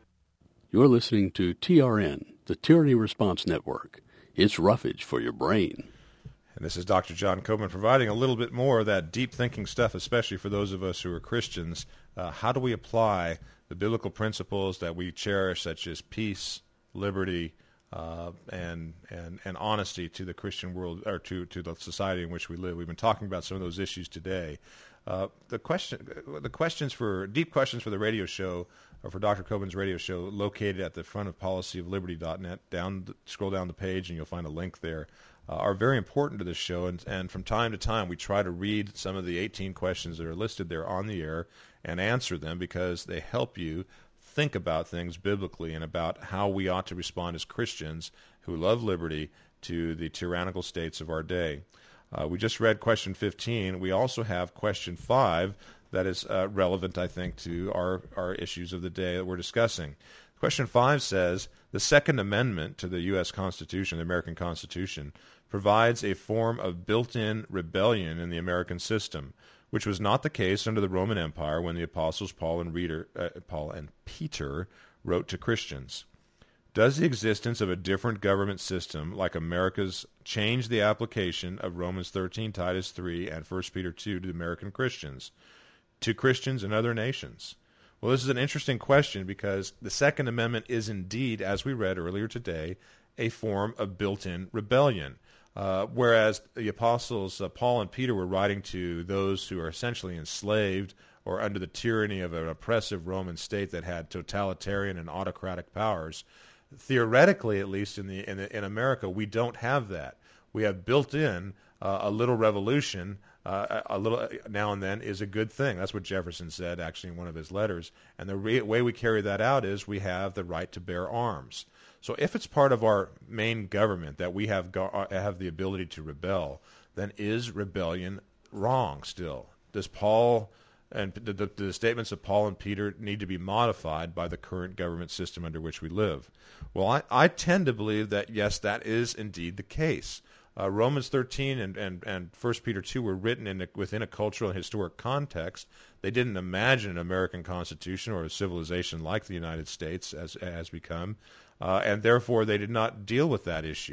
You're listening to T R N, the Tyranny Response Network. It's roughage for your brain. And this is Doctor John Coben providing a little bit more of that deep thinking stuff, especially for those of us who are Christians. Uh, how do we apply the biblical principles that we cherish, such as peace, liberty, uh, and and and honesty to the Christian world, or to to the society in which we live? We've been talking about some of those issues today. Uh, the question, the questions for deep questions for the radio show, or for Doctor Coben's radio show, located at the front of policy of liberty dot net. Down, scroll down the page, and you'll find a link there. Uh, are very important to this show, and, and from time to time we try to read some of the eighteen questions that are listed there on the air and answer them, because they help you think about things biblically and about how we ought to respond as Christians who love liberty to the tyrannical states of our day. Uh, we just read question fifteen. We also have question five that is uh, relevant, I think, to our, our issues of the day that we're discussing. Question five says, the Second Amendment to the U S Constitution, the American Constitution, provides a form of built-in rebellion in the American system, which was not the case under the Roman Empire when the apostles Paul and, Reader, uh, Paul and Peter wrote to Christians. Does the existence of a different government system like America's change the application of Romans thirteen, Titus three, and First Peter two to American Christians, to Christians in other nations? Well, this is an interesting question, because the Second Amendment is indeed, as we read earlier today, a form of built-in rebellion. Uh, whereas the apostles uh, Paul and Peter were writing to those who are essentially enslaved or under the tyranny of an oppressive Roman state that had totalitarian and autocratic powers, theoretically, at least in the in, the, in America, we don't have that. We have built in uh, a little revolution. Uh, a little now and then is a good thing. That's what Jefferson said, actually, in one of his letters. And the re- way we carry that out is we have the right to bear arms. So if it's part of our main government that we have go- have the ability to rebel, then is rebellion wrong still? Does Paul and the, the, the statements of Paul and Peter need to be modified by the current government system under which we live? Well, I, I tend to believe that, yes, that is indeed the case. Uh, Romans thirteen and, and, and First Peter two were written in a, within a cultural and historic context. They didn't imagine an American constitution or a civilization like the United States as has become, uh, and therefore they did not deal with that issue.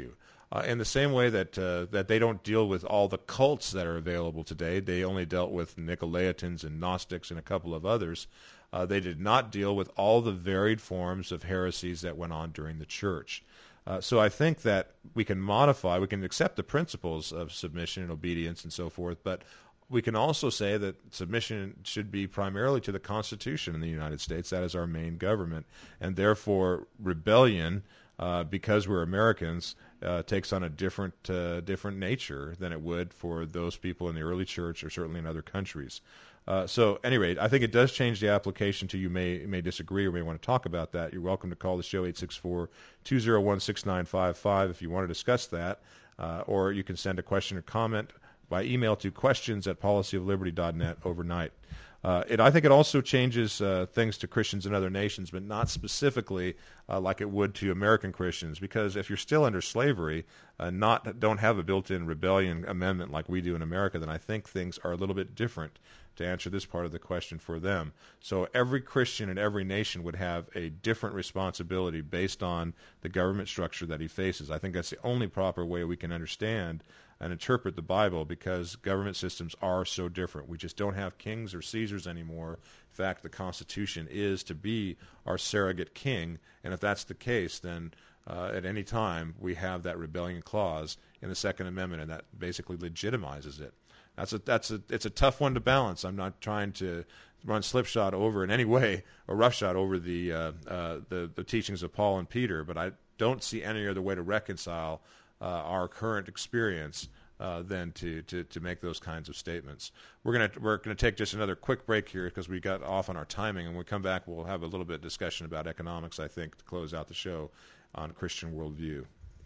Uh, in the same way that uh, that they don't deal with all the cults that are available today, they only dealt with Nicolaitans and Gnostics and a couple of others. Uh, they did not deal with all the varied forms of heresies that went on during the church. Uh, so I think that we can modify, we can accept the principles of submission and obedience and so forth, but we can also say that submission should be primarily to the Constitution in the United States. That is our main government, and therefore rebellion, uh, because we're Americans, uh, takes on a different uh, different nature than it would for those people in the early church or certainly in other countries. Uh, so, at any rate, I think it does change the application to you may may disagree or may want to talk about that. You're welcome to call the show eight six four, two oh one, six nine five five if you want to discuss that, uh, or you can send a question or comment by email to questions at policy of liberty dot net overnight. Uh, it, I think it also changes uh, things to Christians in other nations, but not specifically uh, like it would to American Christians, because if you're still under slavery and uh, not don't have a built-in rebellion amendment like we do in America, then I think things are a little bit different to answer this part of the question for them. So every Christian in every nation would have a different responsibility based on the government structure that he faces. I think that's the only proper way we can understand and interpret the Bible, because government systems are so different. We just don't have kings or Caesars anymore. In fact, the Constitution is to be our surrogate king, and if that's the case, then uh, at any time we have that rebellion clause in the Second Amendment, and that basically legitimizes it. That's a that's a it's a tough one to balance. I'm not trying to run slipshod over in any way or roughshod over the uh, uh, the the teachings of Paul and Peter, but I don't see any other way to reconcile Uh, our current experience uh, than to, to, to make those kinds of statements. We're gonna we're gonna take just another quick break here because we got off on our timing, and when we come back, we'll have a little bit of discussion about economics, I think, to close out the show on Christian Worldview.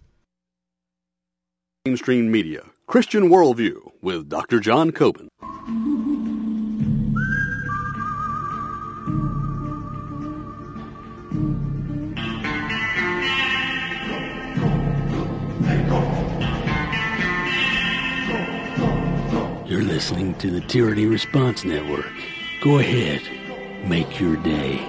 Mainstream Media, Christian Worldview with Doctor John Coben. You're listening to the Tyranny Response Network. Go ahead, make your day.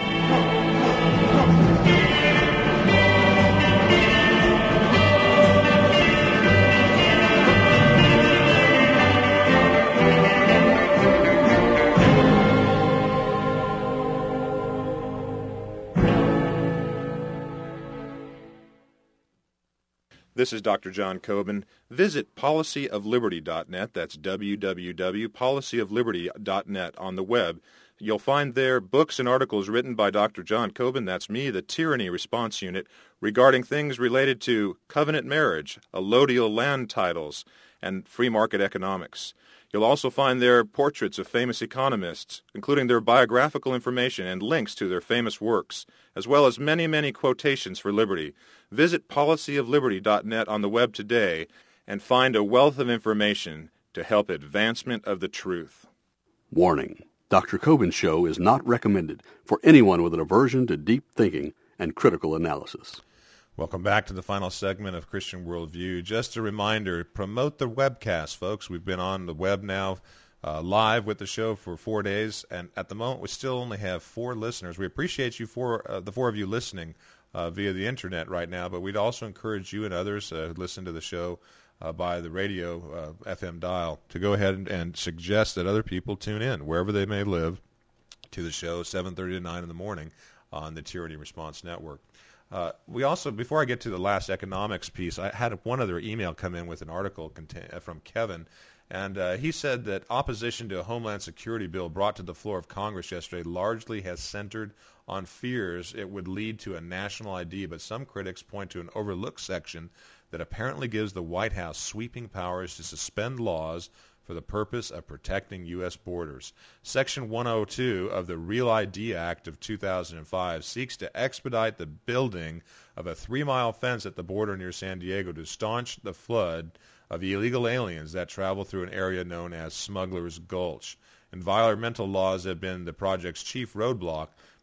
This is Doctor John Coben. Visit policy of liberty dot net. That's w w w dot policy of liberty dot net on the web. You'll find there books and articles written by Doctor John Coben, that's me, the Tyranny Response Unit, regarding things related to covenant marriage, allodial land titles, and free market economics. You'll also find there portraits of famous economists, including their biographical information and links to their famous works, as well as many, many quotations for liberty. Visit policy of liberty dot net on the web today and find a wealth of information to help advancement of the truth. Warning: Doctor Coben's show is not recommended for anyone with an aversion to deep thinking and critical analysis. Welcome back to the final segment of Christian Worldview. Just a reminder, promote the webcast, folks. We've been on the web now uh, live with the show for four days, and at the moment we still only have four listeners. We appreciate you, four, uh, the four of you listening uh, via the Internet right now, but we'd also encourage you and others uh, who listen to the show uh, by the radio uh, F M dial to go ahead and, and suggest that other people tune in, wherever they may live, to the show seven thirty to nine in the morning on the Tyranny Response Network. Uh, we also, before I get to the last economics piece, I had one other email come in with an article contain, uh, from Kevin, and uh, he said that opposition to a Homeland Security bill brought to the floor of Congress yesterday largely has centered on fears it would lead to a national I D, but some critics point to an overlooked section that apparently gives the White House sweeping powers to suspend laws for the purpose of protecting U S borders. Section one oh two of the Real I D Act of two thousand five seeks to expedite the building of a three-mile fence at the border near San Diego to staunch the flood of illegal aliens that travel through an area known as Smuggler's Gulch. Environmental laws have been the project's chief roadblock,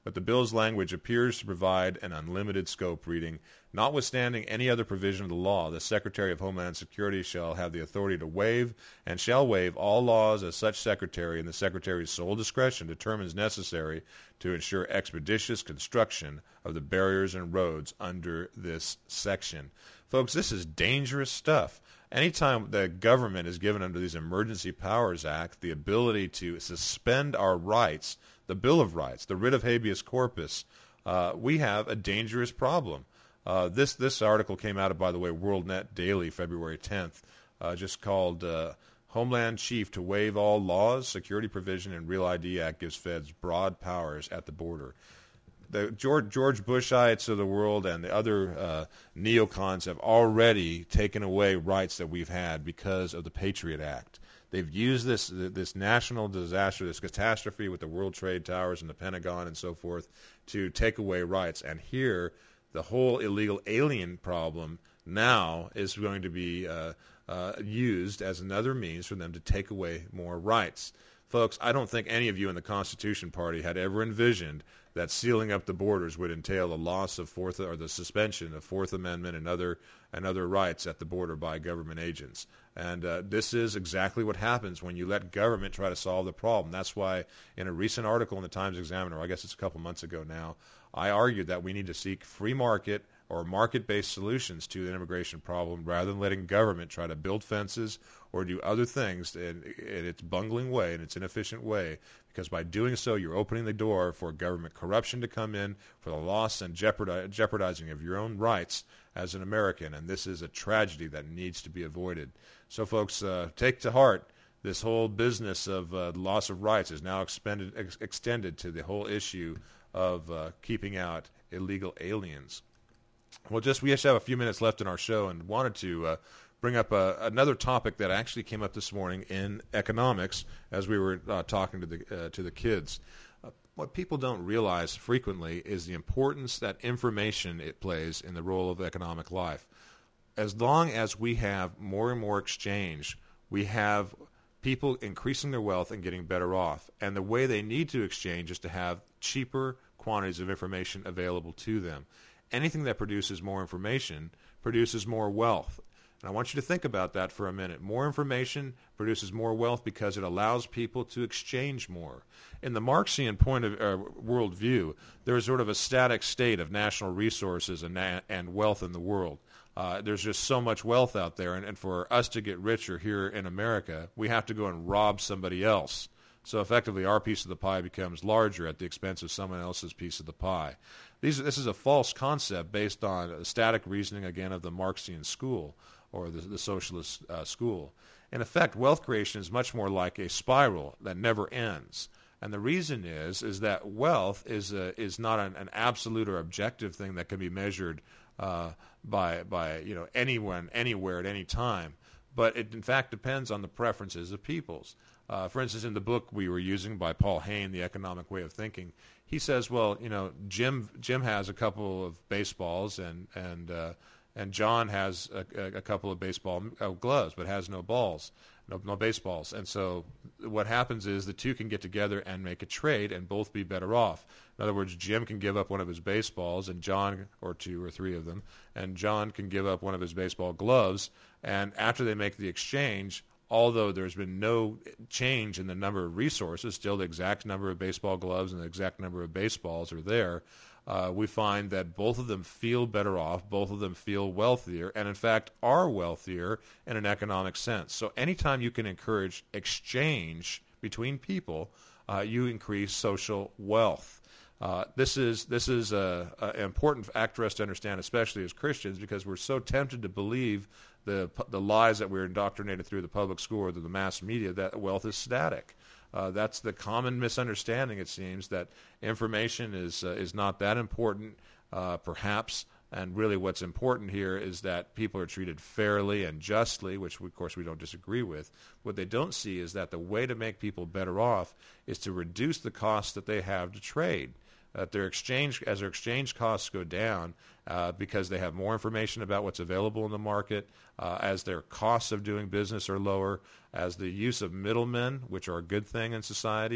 but the bill's language appears to provide an unlimited scope, reading, notwithstanding any other provision of the law, the Secretary of Homeland Security shall have the authority to waive and shall waive all laws as such Secretary in the Secretary's sole discretion determines necessary to ensure expeditious construction of the barriers and roads under this section. Folks, this is dangerous stuff. Anytime the government is given under these Emergency Powers Act the ability to suspend our rights, the Bill of Rights, the writ of habeas corpus, uh, we have a dangerous problem. Uh, this this article came out of, by the way, WorldNet Daily, February tenth, uh, just called uh, Homeland Chief to Waive All Laws, Security Provision, and Real I D Act gives feds broad powers at the border. The George, George Bushites of the world and the other uh, neocons have already taken away rights that we've had because of the Patriot Act. They've used this this national disaster, this catastrophe with the World Trade Towers and the Pentagon and so forth to take away rights. And here, the whole illegal alien problem now is going to be uh, uh, used as another means for them to take away more rights. Folks, I don't think any of you in the Constitution Party had ever envisioned that sealing up the borders would entail the loss of Fourth or the suspension of Fourth Amendment and other and other rights at the border by government agents. And uh, this is exactly what happens when you let government try to solve the problem. That's why in a recent article in the Times Examiner, I guess it's a couple months ago now, I argued that we need to seek free market or market-based solutions to the immigration problem rather than letting government try to build fences or do other things in, in its bungling way, in its inefficient way, because by doing so you're opening the door for government corruption to come in, for the loss and jeopardi- jeopardizing of your own rights as an American, and this is a tragedy that needs to be avoided. So folks, uh, take to heart this whole business of uh, loss of rights is now expended, ex- extended to the whole issue of uh, keeping out illegal aliens. Well, just we just have a few minutes left in our show and wanted to uh, bring up uh, another topic that actually came up this morning in economics as we were uh, talking to the uh, to the kids. Uh, what people don't realize frequently is the importance that information it plays in the role of economic life. As long as we have more and more exchange, we have people increasing their wealth and getting better off. And the way they need to exchange is to have cheaper quantities of information available to them. Anything that produces more information produces more wealth. And I want you to think about that for a minute. More information produces more wealth because it allows people to exchange more. In the Marxian point of uh, worldview, there is sort of a static state of national resources and, na- and wealth in the world. Uh, there's just so much wealth out there, and, and for us to get richer here in America, we have to go and rob somebody else. So effectively, our piece of the pie becomes larger at the expense of someone else's piece of the pie. These, this is a false concept based on static reasoning, again, of the Marxian school or the, the socialist uh, school. In effect, wealth creation is much more like a spiral that never ends. And the reason is is that wealth is a, is not an, an absolute or objective thing that can be measured uh, by by you know anyone, anywhere, at any time. But it, in fact, depends on the preferences of peoples. Uh, for instance, in the book we were using by Paul Hain, The Economic Way of Thinking, he says, well, you know, Jim Jim has a couple of baseballs and and uh, and John has a, a couple of baseball uh, gloves, but has no balls, no, no baseballs. And so what happens is the two can get together and make a trade and both be better off. In other words, Jim can give up one of his baseballs, and John, or two or three of them, and John can give up one of his baseball gloves. And after they make the exchange, although there's been no change in the number of resources, still the exact number of baseball gloves and the exact number of baseballs are there, uh, we find that both of them feel better off, both of them feel wealthier, and in fact are wealthier in an economic sense. So anytime you can encourage exchange between people, uh, you increase social wealth. Uh, this is this is a, a, an important fact for us to understand, especially as Christians, because we're so tempted to believe the the lies that we're indoctrinated through the public school or the mass media that wealth is static. Uh, that's the common misunderstanding, it seems, that information is uh, is not that important, uh, perhaps. And really what's important here is that people are treated fairly and justly, which, of course, we don't disagree with. What they don't see is that the way to make people better off is to reduce the costs that they have to trade. That their exchange, as their exchange costs go down, uh, because they have more information about what's available in the market, uh, as their costs of doing business are lower, as the use of middlemen, which are a good thing in society,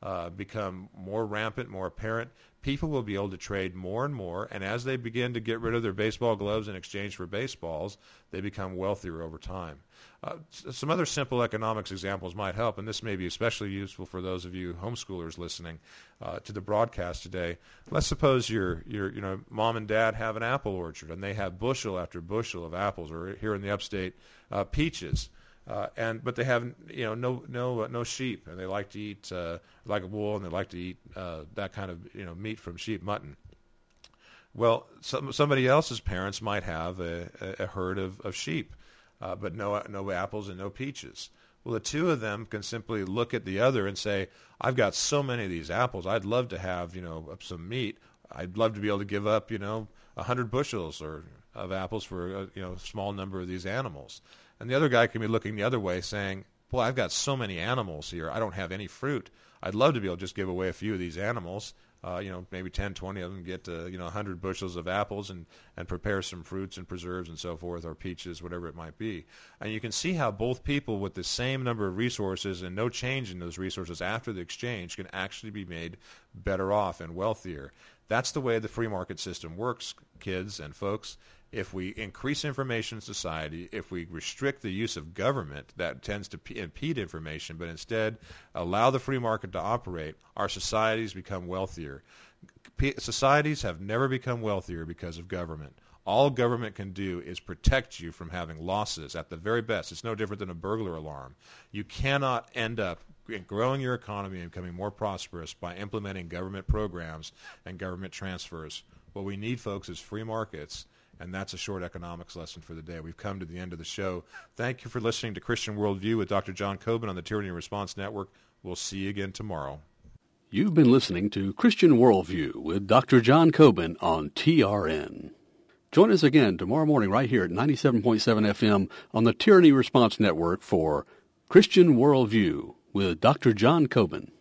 uh, become more rampant, more apparent, people will be able to trade more and more, and as they begin to get rid of their baseball gloves in exchange for baseballs, they become wealthier over time. Uh, some other simple economics examples might help, and this may be especially useful for those of you homeschoolers listening uh, to the broadcast today. Let's suppose your your you know mom and dad have an apple orchard, and they have bushel after bushel of apples, or here in the upstate, uh, peaches. Uh, and but they have you know no no uh, no sheep, and they like to eat uh, like wool, and they like to eat uh, that kind of you know meat from sheep, mutton. Well, some, somebody else's parents might have a, a, a herd of, of sheep, uh, but no no apples and no peaches. Well, the two of them can simply look at the other and say, "I've got so many of these apples. I'd love to have you know some meat. I'd love to be able to give up you know a hundred bushels or of apples for a you know small number of these animals." And the other guy can be looking the other way saying, boy, I've got so many animals here. I don't have any fruit. I'd love to be able to just give away a few of these animals, uh, you know, maybe ten, twenty of them, get, uh, you know, one hundred bushels of apples and, and prepare some fruits and preserves and so forth, or peaches, whatever it might be. And you can see how both people with the same number of resources and no change in those resources after the exchange can actually be made better off and wealthier. That's the way the free market system works, kids and folks. If we increase information in society, if we restrict the use of government that tends to p- impede information, but instead allow the free market to operate, our societies become wealthier. P- societies have never become wealthier because of government. All government can do is protect you from having losses at the very best. It's no different than a burglar alarm. You cannot end up growing your economy and becoming more prosperous by implementing government programs and government transfers. What we need, folks, is free markets. And that's a short economics lesson for the day. We've come to the end of the show. Thank you for listening to Christian Worldview with Doctor John Coben on the Tyranny Response Network. We'll see you again tomorrow. You've been listening to Christian Worldview with Doctor John Coben on T R N. Join us again tomorrow morning right here at ninety-seven point seven F M on the Tyranny Response Network for Christian Worldview with Doctor John Coben.